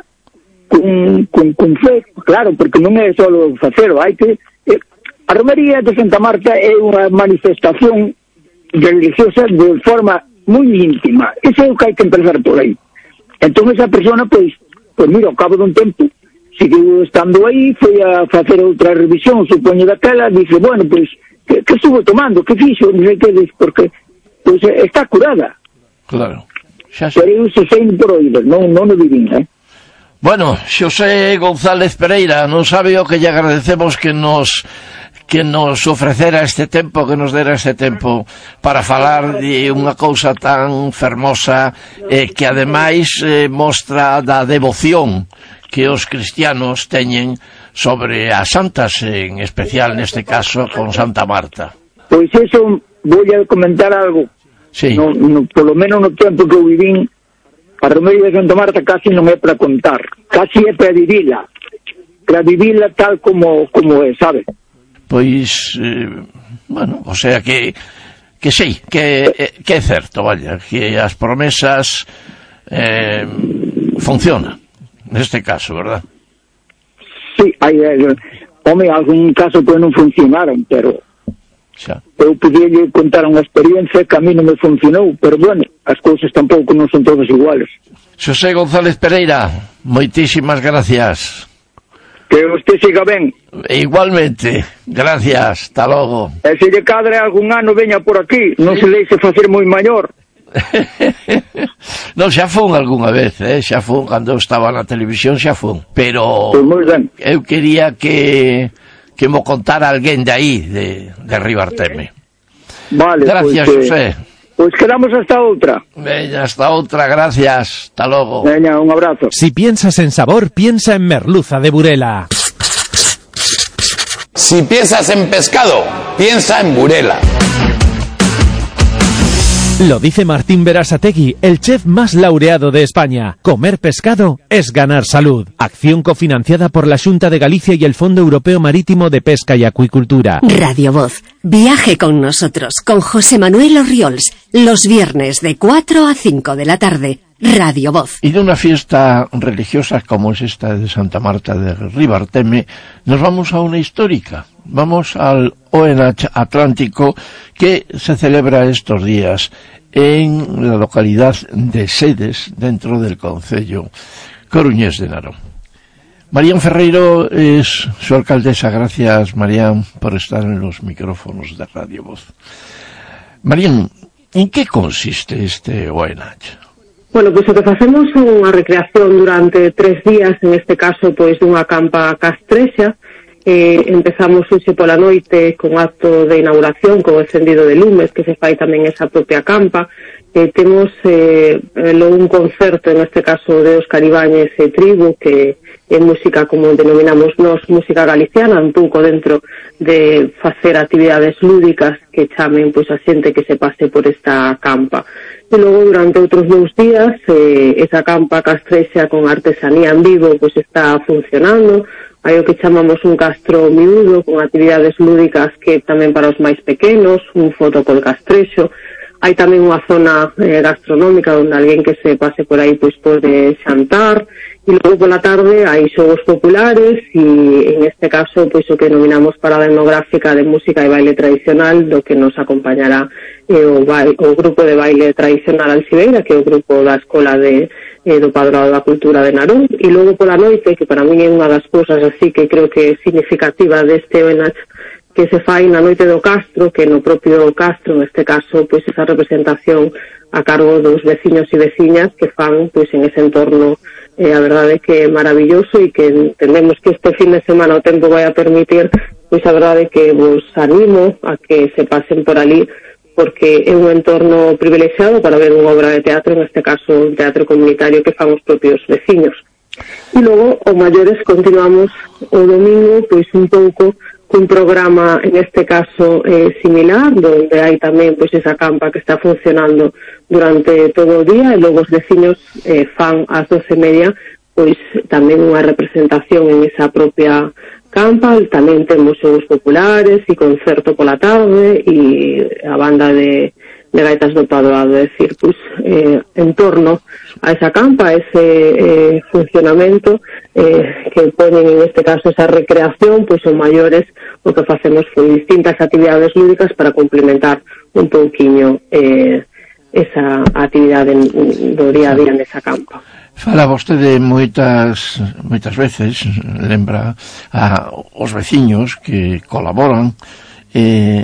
con, con, con fe, claro, porque non é só facelo, hai que... Eh, a romería de Santa Marta é unha manifestación religiosa de forma moi íntima. Ese é o que hai que empezar por aí. Entón esa persona, pois, pois mira, ao cabo dun tempo, seguiu estando aí, foi a facer outra revisión, supoño daquela, dice, bueno, pois, que, que estuvo tomando, que fixo, non sei que, porque pois está curada. Claro. Xa sei. Pero eu se sei por oídos, non, non o vivín, eh? Bueno, Xosé González Pereira, non sabe o que lle agradecemos que nos que nos ofrecera este tempo, que nos dera este tempo para falar de unha cousa tan fermosa eh, que ademais eh, mostra da devoción que os cristianos teñen sobre as santas, en especial neste caso con Santa Marta. Pois eso, vou a comentar algo. Sí. No, no, polo menos no tempo que eu vivín, a romería de Santa Marta casi non é para contar, casi é para vivila, para vivila tal como como é, sabe? Pois, eh, bueno, o sea que que sí, que, eh, que é certo, vaya, que as promesas eh, funcionan. Neste caso, verdad? Sí, hai, eh, home, algún caso que non funcionaron, pero xa. Eu podía contar unha experiencia que a mí non me funcionou, pero bueno, as cousas tampouco non son todas iguales. Xosé González Pereira, moitísimas gracias. Que usted siga ben. Igualmente, gracias, hasta logo. E se lle cadre algún ano veña por aquí, non se deixe facer moi maior. Non, xa fun algunha vez, eh? xa fun, cando eu estaba na televisión xa fun, pero pues eu quería que que mo contara alguén de aí, de, de Ribarteme. Vale, gracias, pues, José. Pois pues quedamos hasta outra. Veña, hasta outra, gracias, hasta logo. Veña, un abrazo. Si piensas en sabor, piensa en merluza de Burela. Si piensas en pescado, piensa en Burela. Lo dice Martín Berasategui, el chef más laureado de España. Comer pescado es ganar salud. Acción cofinanciada por la Xunta de Galicia y el Fondo Europeo Marítimo de Pesca y Acuicultura. Radio Voz. Viaje con nosotros, con José Manuel Orriols, los viernes de cuatro a cinco de la tarde. Radio Voz. Y de una fiesta religiosa como es esta de Santa Marta de Ribarteme, nos vamos a una histórica, Vamos al O N H Atlántico, que se celebra estos días en la localidad de Sedes, dentro del concello coruñés de Narón. Marían Ferreiro es su alcaldesa. Gracias, Marían, por estar en los micrófonos de Radio Voz. Marían, en que consiste este O N H? Bueno, pois o que facemos é unha recreación durante tres días, en este caso, pois dunha campa castrexa. Eh, empezamos hoxe pola noite con acto de inauguración, con encendido de lumes, que se fai tamén esa propia campa. Eh, temos eh, logo un concerto, en este caso de Óscar Ibáñez e Tribu, que é música, como denominamos nós, música galiciana, un pouco dentro de facer actividades lúdicas que chamen pois a xente que se pase por esta campa. E logo, durante outros dous días, eh, esa campa castrexa con artesanía en vivo pois está funcionando. Hai o que chamamos un castro miúdo, con actividades lúdicas que tamén para os máis pequenos, un foto col castrexo. Hai tamén unha zona eh, gastronómica onde alguén que se pase por aí pois pode xantar. E logo pola tarde hai xogos populares e en este caso pois o que denominamos parada etnográfica de música e baile tradicional, do que nos acompañará eh, o, baile, o grupo de baile tradicional Alcibeira, que é o grupo da Escola de eh, do Padrado da Cultura de Narón. E logo pola noite, que para mí é unha das cousas así que creo que é significativa deste O N H, que se fai na noite do Castro, que no propio Castro, neste caso, pois esa representación a cargo dos veciños e veciñas que fan pois en ese entorno, eh, a verdade que é maravilloso, e que entendemos que este fin de semana o tempo vai a permitir, pois a verdade que vos animo a que se pasen por ali, porque é un entorno privilexiado para ver unha obra de teatro, en este caso un teatro comunitario que fan os propios veciños. E logo, o maiores, continuamos o domingo, pois un pouco un programa, en este caso, eh, similar, donde hai tamén pois esa campa que está funcionando durante todo o día, e logo os veciños eh, fan ás doce e media pois tamén unha representación en esa propia campa. Tamén temos xogos populares e concerto pola tarde e a banda de, de gaitas do Padrado, é dicir, pois, eh, en torno a esa campa, a ese eh, funcionamento eh, que ponen en este caso esa recreación, pois os maiores o que facemos foi distintas actividades lúdicas para complementar un pouquiño eh, esa actividade do día a día nesa campa. Fala vostede moitas moitas veces, lembra a os veciños que colaboran, eh,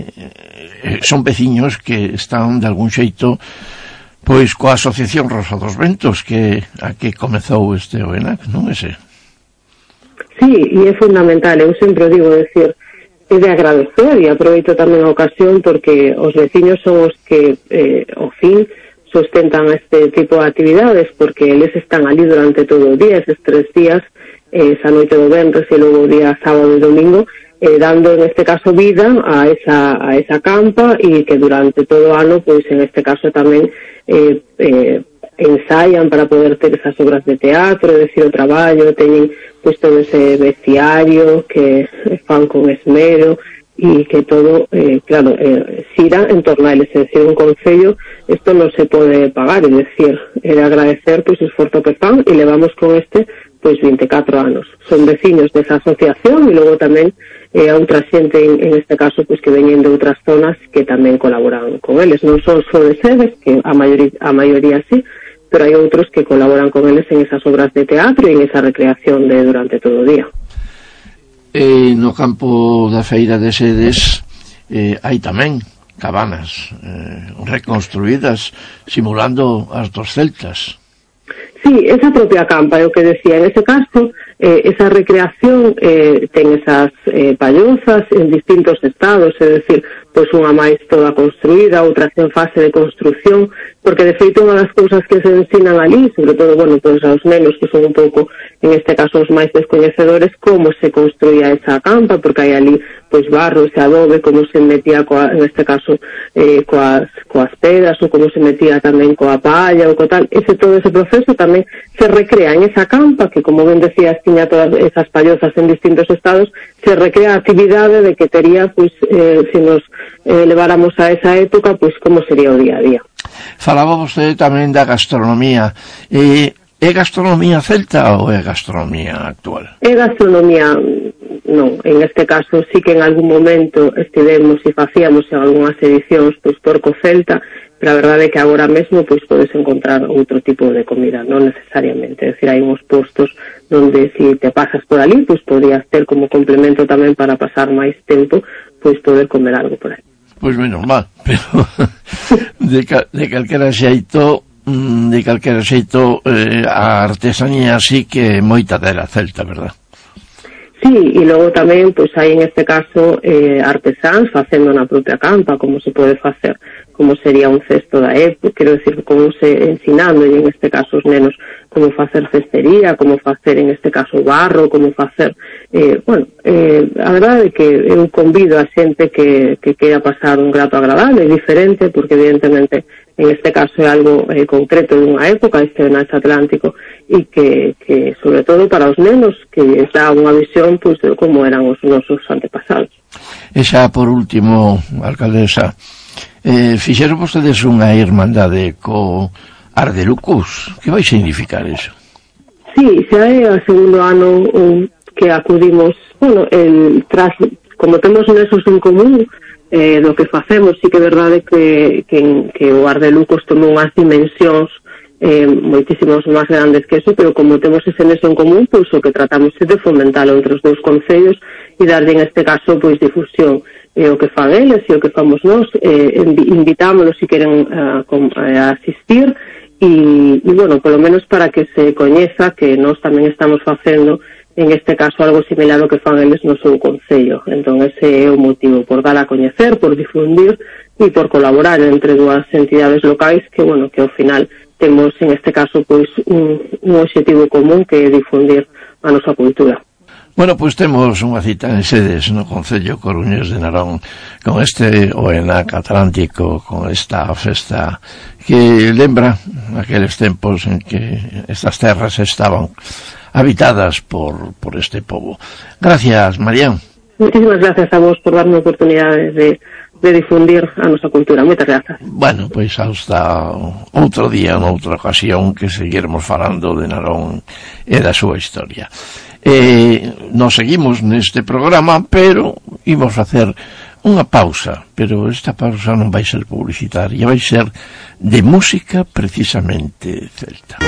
son veciños que están de algún xeito pois coa Asociación Rosa dos Ventos, que a que comezou este O N H, non é ese? Sí, e é fundamental, eu sempre digo, decir, é de agradecer, e aproveito tamén a ocasión porque os veciños son os que eh, ao fin sustentan este tipo de actividades, porque eles están ali durante todo o día, eses tres días, eh, esa noite do venres e logo o día sábado e domingo, eh, dando en este caso vida a esa, a esa campa, e que durante todo o ano, pois en este caso tamén eh, eh, ensayan para poder ter esas obras de teatro, é dicir, o traballo, teñen pois todo ese vestiario que fan con esmero, e que todo, eh, claro, eh, xira en torno a eles, é dicir, un concello, isto non se pode pagar, é dicir, é de agradecer pois o esforzo que fan, e levamos con este pois vinte e catro anos. Son veciños desa asociación, e logo tamén eh, a outra xente, en, en este caso, pois que veñen de outras zonas que tamén colaboran con eles, non son só de Sedes, que a maioría, a maioría sí, pero hai outros que colaboran con eles en esas obras de teatro e en esa recreación de durante todo o día. E no campo da feira de Sedes eh, hai tamén cabanas eh, reconstruídas simulando as dos celtas. Sí, esa propia campa é o que decía. En ese caso, eh, esa recreación eh, ten esas eh, pallozas en distintos estados, é dicir, pois unha máis toda construída, outra en fase de construción, porque de feito unha das cousas que se ensinan ali, sobre todo, bueno, pois aos nenos que son un pouco, en este caso os máis descoñecedores, como se construía esa campa, porque hai ali pois barro, ese adobe, como se metía coa, en este caso eh, coas, coas pedras, ou como se metía tamén coa palla ou co tal. Ese todo ese proceso tamén se recrea en esa campa, que como ben decías, tiña todas esas pallozas en distintos estados, se recrea a actividade de que tería, pois, eh, se nos eh, leváramos a esa época, pois como sería o día a día. Falaba vostede tamén da gastronomía. Eh, É gastronomía celta ou é gastronomía actual? É gastronomía, non, en este caso sí que en algún momento estivemos e facíamos en algunhas edicións pois porco celta, pero a verdade é que agora mesmo pois podes encontrar outro tipo de comida, non necesariamente, é dicir, hai uns postos onde se te pasas por ali, pois podrías ter como complemento tamén para pasar máis tempo, pois poder comer algo por aí. Pois menos mal, pero de, cal, de calquera xeito, de calquera xeito eh, a artesanía sí que é moita dela celta, verdad? Sí, e logo tamén, pois hai en este caso eh, artesáns facendo na propia campa, como se pode facer, como sería un cesto da época, quero decir, como se ensinando, e en este caso os nenos, como facer cestería, como facer en este caso barro, como facer, eh, bueno, eh, a verdade é que eu convido a xente que, que queira pasar un grato agradable, diferente, porque evidentemente en este caso é algo eh, concreto dunha época, este Benalls Atlántico, e que, que sobre todo para os nenos que les dá unha visión pois, de como eran os nosos antepasados. E xa por último, alcaldesa, eh, fixeron vostedes unha irmandade co Ardelucus, que vai significar eso? Sí, xa é o segundo ano um, que acudimos, bueno, el, tras, como temos nesos en común, eh, do que facemos, sí que é verdade que, que, que o Ardelucos tomou unhas dimensións eh, moitísimos máis grandes que eso, pero como temos ese neso en común, pois o que tratamos é de fomentalo entre os dous concellos e darlle en este caso pois difusión. E o que fan eles e o que famos nós, eh, invitámonos se queren a, a asistir e, e bueno, polo menos para que se coñeza que nós tamén estamos facendo en este caso algo similar ao que fan eles no seu concello. Entón ese é o motivo, por dar a coñecer, por difundir e por colaborar entre dúas entidades locais que, bueno, que ao final temos en este caso pois un, un objetivo común que é difundir a nosa cultura. Bueno, pois temos unha cita en sedes no Concello Coruñés de Narón con este O E N A C Atlántico, con esta festa que lembra aqueles tempos en que estas terras estaban habitadas por, por este pobo. Gracias, Marián. Muchísimas gracias a vos por darme oportunidades de, de difundir a nosa cultura. Moitas grazas. Bueno, pois hasta outro día, noutra ocasión, que seguiremos falando de Narón e da súa historia. Eh, nos seguimos neste programa, pero imos facer unha pausa, pero esta pausa non vai ser publicitaria, vai ser de música precisamente celta.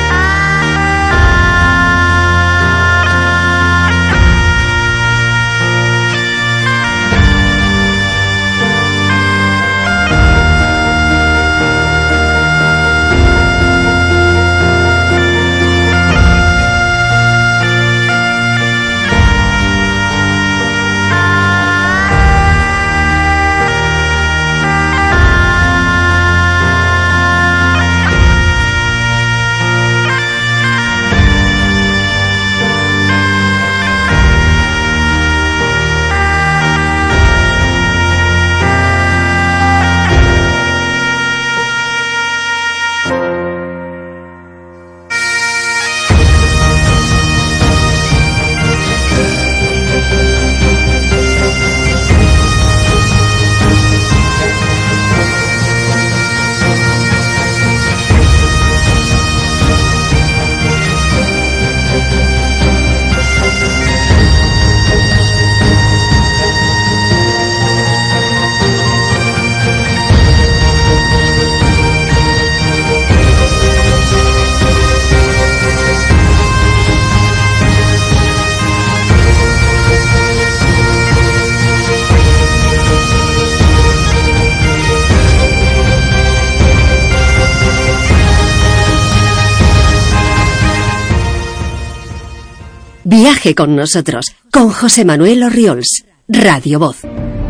Viaje con nosotros, con José Manuel Orriols, Radio Voz.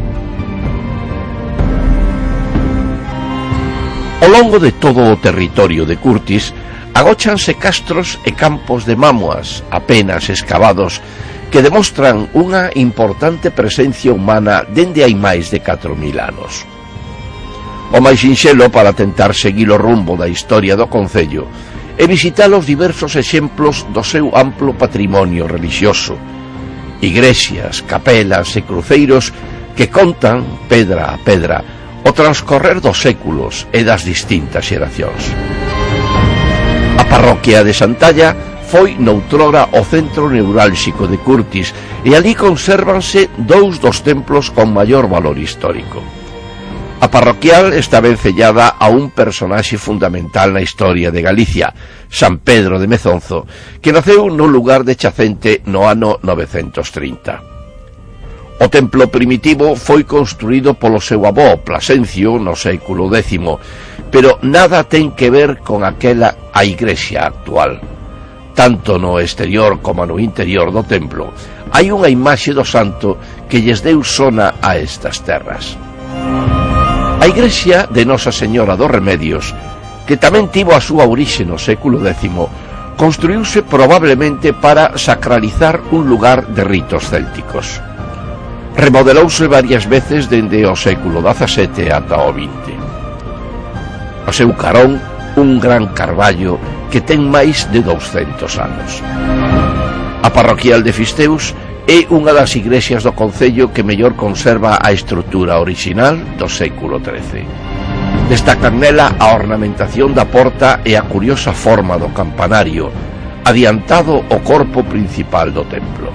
Ao longo de todo o territorio de Curtis agóchanse castros e campos de mámoas apenas escavados que demostran unha importante presencia humana dende hai máis de catro mil anos. O máis sinxelo para tentar seguir o rumbo da historia do concello e visitar os diversos exemplos do seu amplo patrimonio religioso, igrexas, capelas e cruceiros que contan, pedra a pedra, o transcorrer dos séculos e das distintas xeracións. A parroquia de Santalla foi noutrora o centro neurálxico de Curtis e ali consérvanse dous dos templos con maior valor histórico. A parroquial está vencellada a un personaxe fundamental na historia de Galicia, San Pedro de Mezonzo, que naceu no lugar de Chacente no ano novecentos trinta. O templo primitivo foi construído polo seu avó, Plasencio, no século décimo, pero nada ten que ver con aquela a igrexa actual. Tanto no exterior como no interior do templo hai unha imaxe do santo que lles deu sona a estas terras. A igrexa de Nosa Señora dos Remedios, que tamén tivo a súa orixe no século décimo, construíuse probablemente para sacralizar un lugar de ritos célticos. Remodelouse varias veces dende o século dezasete ata o vinte. O seu carón, un gran carballo que ten máis de douscentos anos. A parroquial de Fisteus é unha das igrexas do concello que mellor conserva a estrutura orixinal do século trece. Destacan nela a ornamentación da porta e a curiosa forma do campanario, adiantado o corpo principal do templo.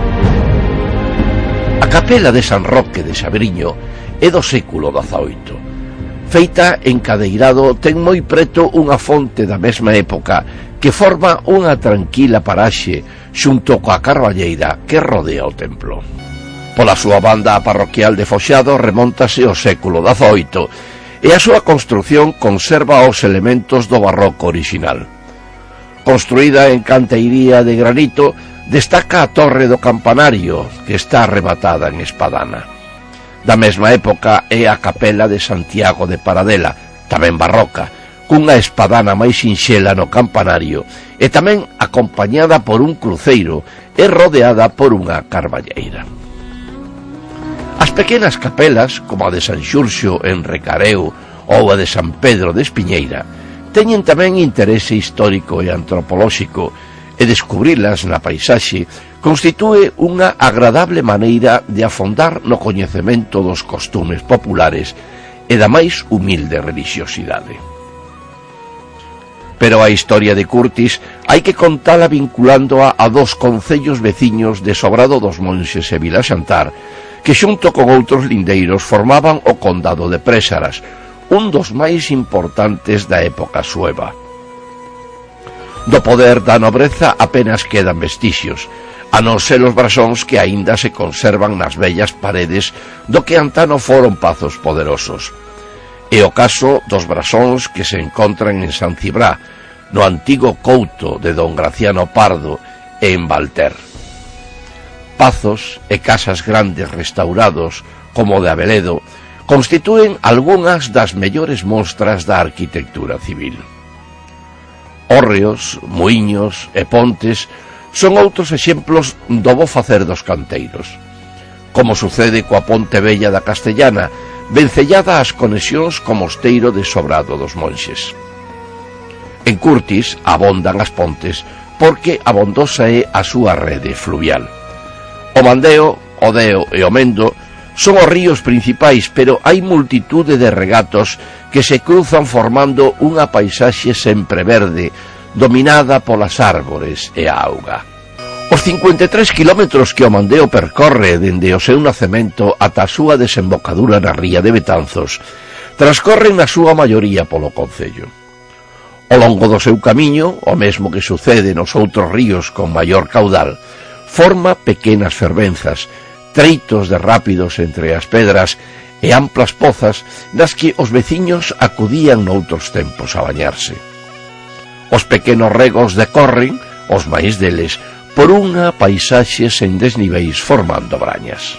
A capela de San Roque de Sabriño é do século dezaoito. Feita en cadeirado, ten moi preto unha fonte da mesma época que forma unha tranquila paraxe xunto coa carballeira que rodea o templo. Pola súa banda a parroquial de Foxado remóntase ao século dezaoito e a súa construción conserva os elementos do barroco orixinal. Construída en canteiría de granito, destaca a torre do campanario, que está rematada en espadana. Da mesma época é a capela de Santiago de Paradela, tamén barroca, cunha espadana máis sinxela no campanario e tamén acompañada por un cruceiro e rodeada por unha carballeira. As pequenas capelas, como a de San Xurxo en Recareo ou a de San Pedro de Espiñeira, teñen tamén interese histórico e antropolóxico e descubrilas na paisaxe constitúe unha agradable maneira de afondar no coñecemento dos costumes populares e da máis humilde religiosidade. Pero a historia de Curtis hai que contala vinculándoa a dos concellos veciños de Sobrado dos Monxes e Vilaxantar, que xunto con outros lindeiros formaban o condado de Présaras, un dos máis importantes da época sueva. Do poder da nobreza apenas quedan vestixios, a non ser os brasóns que aínda se conservan nas vellas paredes do que antano foron pazos poderosos. É o caso dos brasóns que se encontran en San Cibrá, no antigo couto de don Graciano Pardo e en Valter. Pazos e casas grandes restaurados, como de Abeledo, constitúen algunhas das mellores mostras da arquitectura civil. Hórreos, muiños e pontes son outros exemplos do bo facer dos canteiros, como sucede coa Ponte Vella da Castellana, vencellada ás conexións co mosteiro de Sobrado dos Monxes. En Curtis abondan as pontes porque abondosa é a súa rede fluvial. O Mandeo, o Deo e o Mendo son os ríos principais, pero hai multitude de regatos que se cruzan formando unha paisaxe sempre verde, dominada polas árbores e a auga. Os cincuenta e tres kilómetros que o Mandeo percorre dende o seu nacemento ata a súa desembocadura na ría de Betanzos transcorren na súa maioría polo concello. Ao longo do seu camiño, o mesmo que sucede nos outros ríos con maior caudal, forma pequenas fervenzas, treitos de rápidos entre as pedras e amplas pozas das que os veciños acudían noutros tempos a bañarse. Os pequenos regos decorren, os máis deles, por unha paisaxe sen desniveis formando brañas.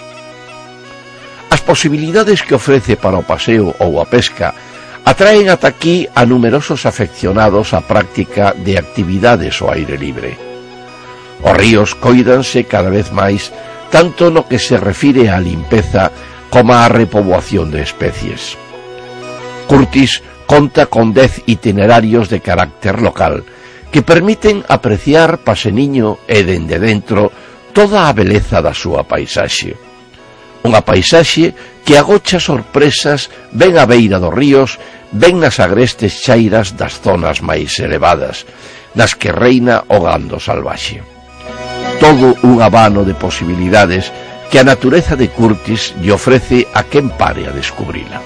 As posibilidades que ofrece para o paseo ou a pesca atraen ata aquí a numerosos afeccionados á práctica de actividades ao aire libre. Os ríos coídanse cada vez máis, tanto no que se refire á limpeza como á repoboación de especies. Curtis conta con dez itinerarios de carácter local, que permiten apreciar paseniño e dende dentro toda a beleza da súa paisaxe. Unha paisaxe que agocha sorpresas ben á beira dos ríos, ben nas agrestes chairas das zonas máis elevadas, nas que reina o gando salvaxe. Todo un abano de posibilidades que a natureza de Curtis lle ofrece a quen pare a descubrila.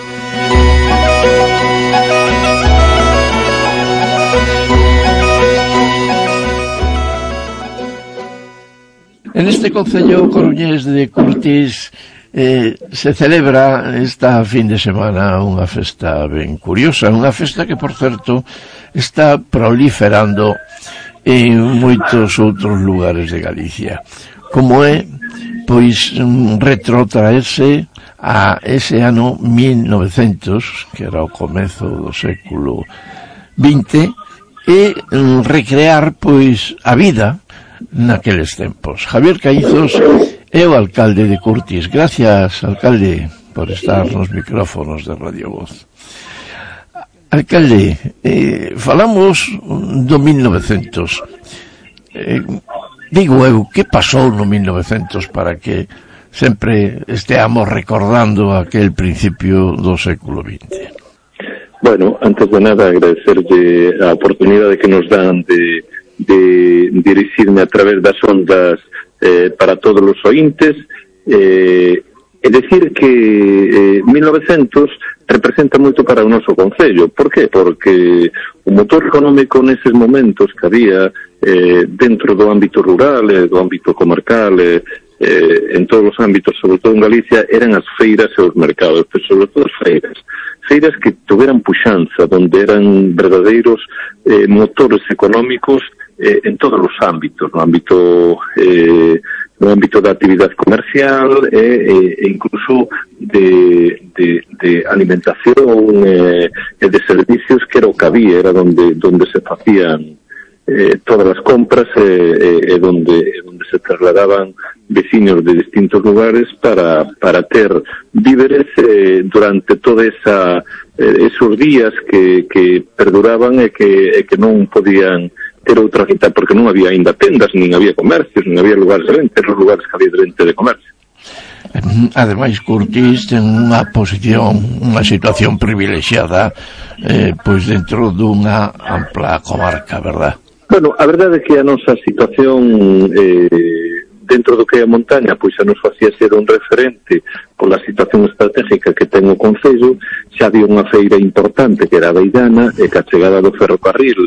En este concello coruñés de Curtis eh, se celebra esta fin de semana unha festa ben curiosa, unha festa que, por certo, está proliferando en moitos outros lugares de Galicia, como é, pois, retrotraerse a ese ano mil novecientos, que era o comezo do século vinte, e recrear, pois, a vida naqueles tempos. Javier Caízos é o alcalde de Curtis. Gracias, alcalde, por estar nos micrófonos de Radio Voz. Alcalde, eh, falamos do mil novecientos. Eh, digo eu, que pasou no mil novecientos para que sempre esteamos recordando aquel principio do século vinte? Bueno, antes de nada agradecerlle a oportunidade que nos dan de de dirixirme a través das ondas eh, para todos os ointes eh, e decir que eh, mil novecientos representa moito para o noso concello. Por qué? Porque o motor económico neses momentos que había eh, dentro do ámbito rural e do ámbito comarcal eh, eh, en todos os ámbitos, sobre todo en Galicia, eran as feiras e os mercados, pero sobre todo as feiras feiras que tuveran puxanza, donde eran verdadeiros eh, motores económicos eh, en todos os ámbitos, no ámbito eh, no ámbito da actividade comercial e eh, eh, incluso de, de, de alimentación e eh, de servicios, que era o que había, era donde, donde se facían eh, todas as compras e eh, eh, donde, donde se trasladaban vecinos de distintos lugares para, para ter víveres eh, durante toda esa eh, esos días que, que perduraban e que, e que non podían ter outra cita, porque non había ainda tendas, nin había comercios, nin había lugares de venta, eran lugares que había de venta de comercio. Ademais, Curtis ten unha posición, unha situación privilexiada eh, pois dentro dunha ampla comarca, verdad? Bueno, a verdade é que a nosa situación eh, dentro do que é a montaña, pois a nos facía ser un referente pola situación estratégica que ten o concello. Xa había unha feira importante que era a Beirana, e que a chegada do ferrocarril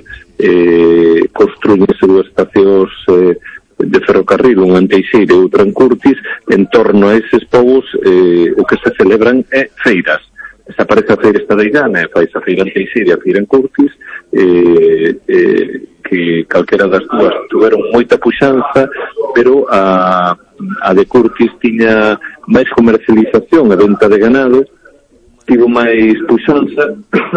eh, construíse dúas estacións eh, de ferrocarril, unha en Teixeira e outra en Curtis. En torno a eses povos eh, o que se celebran é feiras. Se aparece a feira esta Beirana e fai a feira en Teixeira e a feira en Curtis, eh, eh, que calquera das dúas tuveron moita puxanza, pero a, a de Curtis tiña máis comercialización e venta de ganado, tivo máis puxanza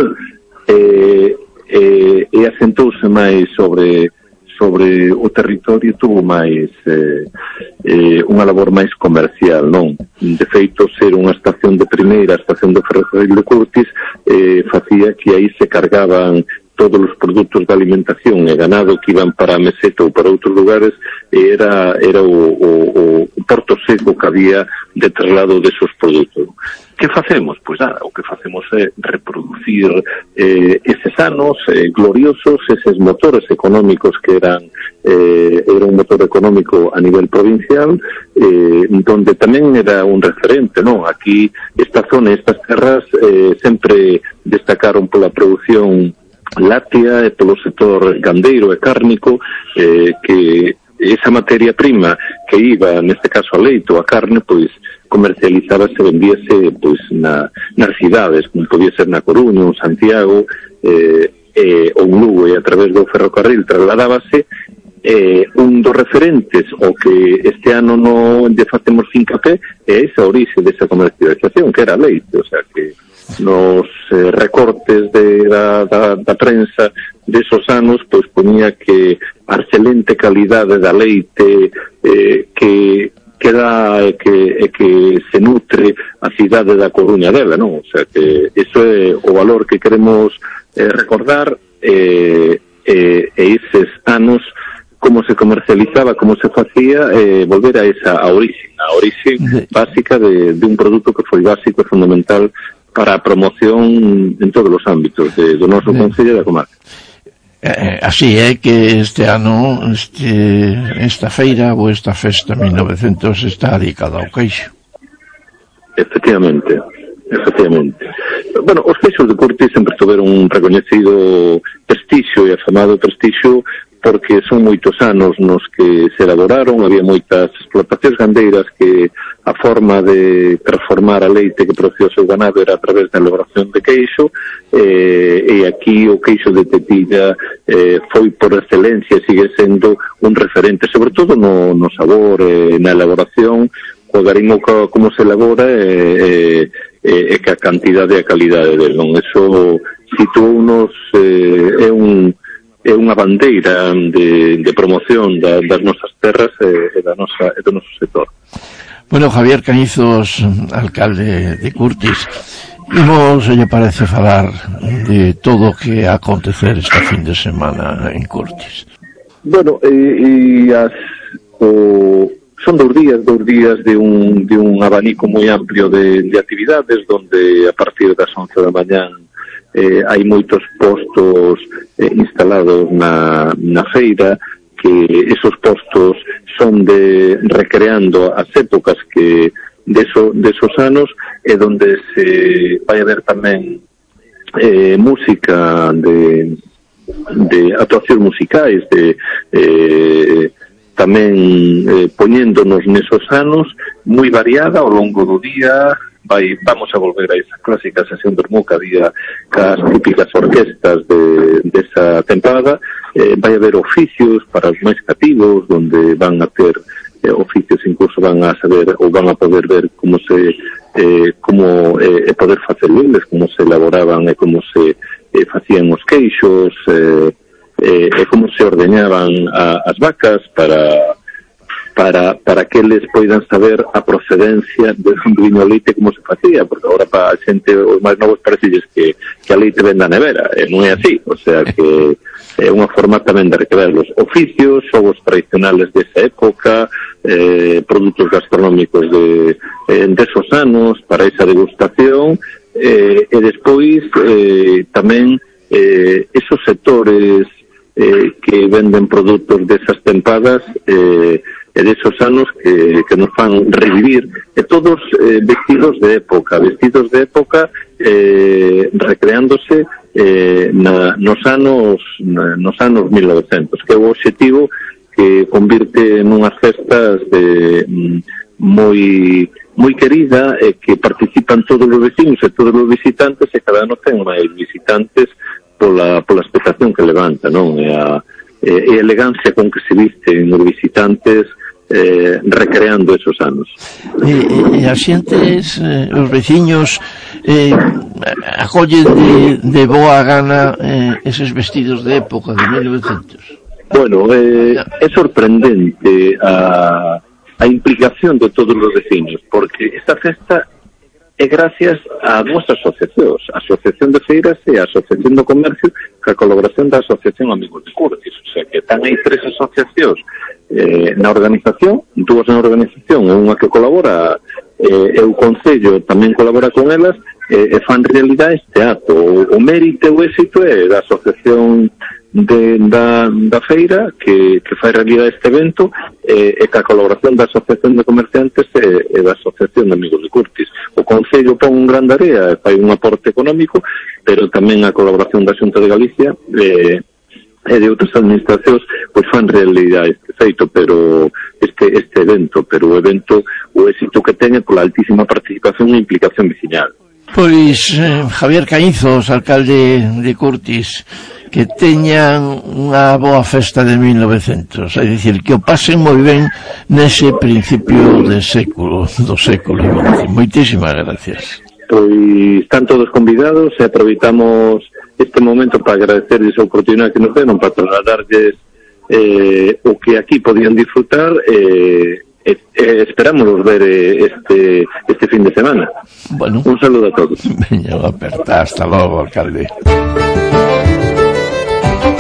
e, e, e asentouse máis sobre sobre o territorio, tuvo máis eh, eh, unha labor máis comercial, non? De feito, ser unha estación de primeira, a estación do ferrocarril de Curtis, eh, facía que aí se cargaban todos os produtos de alimentación e ganado que iban para a meseta ou para outros lugares, e era, era o, o, o porto seco que había de traslado desos produtos. Que facemos? Pois nada, o que facemos é reproducir eh, eses anos eh, gloriosos, eses motores económicos que eran eh, era un motor económico a nivel provincial, eh, donde tamén era un referente, non? Aquí, esta zona, estas terras eh, sempre destacaron pola produción láctea e polo sector gandeiro e cárnico, eh, que esa materia prima que iba, neste caso, a leite ou a carne, pois comercializábase, vendíase pois na, nas cidades, como podía ser na Coruña, ou Santiago, eh, eh, ou Lugo, e a través do ferrocarril trasladábase. Eh, un dos referentes o que este ano non lle facemos fincapé é esa orixe desa comercialización, que era a leite, o sea que nos eh, recortes de, da, da, da prensa desos anos, pois ponía que a excelente calidade da leite eh, que que dá e que, que se nutre a cidade da Coruña dela, non? O sea que iso é o valor que queremos eh, recordar, eh, eh, e eses anos como se comercializaba, como se facía, eh, volver a esa a orixe, a orixe básica de, de un produto que foi básico e fundamental para a promoción en todos os ámbitos de, do noso concello e da comarca. Eh, así é que este ano este, esta feira ou esta festa mil novecentos está dedicada ao queixo. Efectivamente, efectivamente. Bueno, os queixos de Curtis sempre tiveron un recoñecido prestixio e afamado prestixio porque son moitos anos nos que se elaboraron, había moitas explotacións gandeiras que a forma de transformar a leite que producía o seu ganado era a través da elaboración de queixo, eh, e aquí o queixo de Tetilla eh, foi por excelencia e sigue sendo un referente, sobre todo no, no sabor, eh, na elaboración, co garimo co, como se elabora e eh, eh, eh, que a cantidade e a calidade del, non? Eso situounos, eh, é un é unha bandeira de, de promoción da, das nosas terras e, e, da nosa, e do noso sector. Bueno, Javier Cañizos, alcalde de Curtis, imos, se lle parece, falar de todo o que a acontecer este fin de semana en Curtis. Bueno, e, e as, o, son dous días, dous días de un, de un abanico moi amplio de, de actividades, donde a partir das once da mañán Eh, hai moitos postos eh, instalados na, na feira, que esos postos son de recreando as épocas que deso, desos anos, e donde se vai a ver tamén eh, música de, de actuacións musicais, de eh, tamén eh, poñéndonos nesos anos, moi variada ao longo do día. Vai, vamos a volver a esa clásica sesión de Ermú que había cas típicas orquestas de, de esa temporada. Eh, vai haber oficios para os máis cativos, donde van a ter eh, oficios, incluso van a saber ou van a poder ver como se eh, como eh, poder facer lumes, como se elaboraban e como se eh, facían os queixos, eh, eh, e como se ordeñaban a, as vacas para para para que eles poidan saber a procedencia de un viño leite como se facía, porque agora para a xente, os máis novos, parecelles que, que a leite ven da nevera, e non é así, o sea que é unha forma tamén de recrear os oficios, xogos tradicionales desa época, eh, produtos gastronómicos de, eh, desos anos para esa degustación, eh, e despois eh, tamén eh, esos sectores eh, que venden produtos desas tempadas eh, e desos anos que, que nos fan revivir, e todos eh, vestidos de época, vestidos de época eh, recreándose eh, na, nos anos na, nos anos mil novecentos, que é o obxectivo que convirte nunhas festas de mm, moi moi querida, e que participan todos os vecinos e todos os visitantes, e cada ano ten máis visitantes pola, pola expectación que levanta, non? E a, e a elegancia con que se visten os visitantes eh, recreando esos anos. E, e as xentes, eh, os veciños eh, acollen de, de boa gana eh, eses vestidos de época de mil novecentos. Bueno, eh, é sorprendente a, a implicación de todos os vecinos, porque esta festa é gracias a dúas asociacións, a Asociación de Feiras e a Asociación do Comercio, que a colaboración da Asociación Amigos de Curtis, o sea que están aí tres asociacións eh, na organización, dúas na organización, unha que colabora, eh, e o Concello tamén colabora con elas, eh, e fan realidade este acto. O, o mérito e o éxito é da Asociación de, da, da feira que, que fai realidade este evento, eh, e ca colaboración da Asociación de Comerciantes e, e da Asociación de Amigos de Curtis. O Concello pon un gran area e fai un aporte económico, pero tamén a colaboración da Xunta de Galicia eh, e de outras administracións pois fan realidade este feito, pero este, este evento, pero o evento, o éxito que teña pola altísima participación e implicación veciñal. Pois, eh, Javier Cañizos, alcalde de Curtis, que teñan unha boa festa de mil novecentos, é dicir, que o pasen moi ben nese principio de século, do século vinte. Moitísimas gracias. Pois están todos convidados e aproveitamos este momento para agradecerles a oportunidade que nos deron para trasladarles eh, o que aquí podían disfrutar e eh, eh, esperamos ver eh, este este fin de semana. Bueno, un saludo a todos. Veña, aperta, hasta logo, alcalde.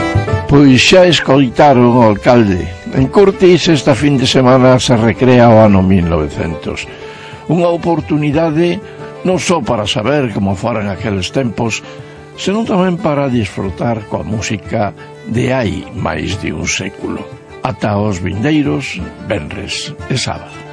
Pois xa escoitaron o alcalde. En Curtis esta fin de semana se recrea o ano mil novecentos. Unha oportunidade non só para saber como foran aqueles tempos, senón tamén para disfrutar coa música de hai máis de un século. Ata os vindeiros venres e sábado.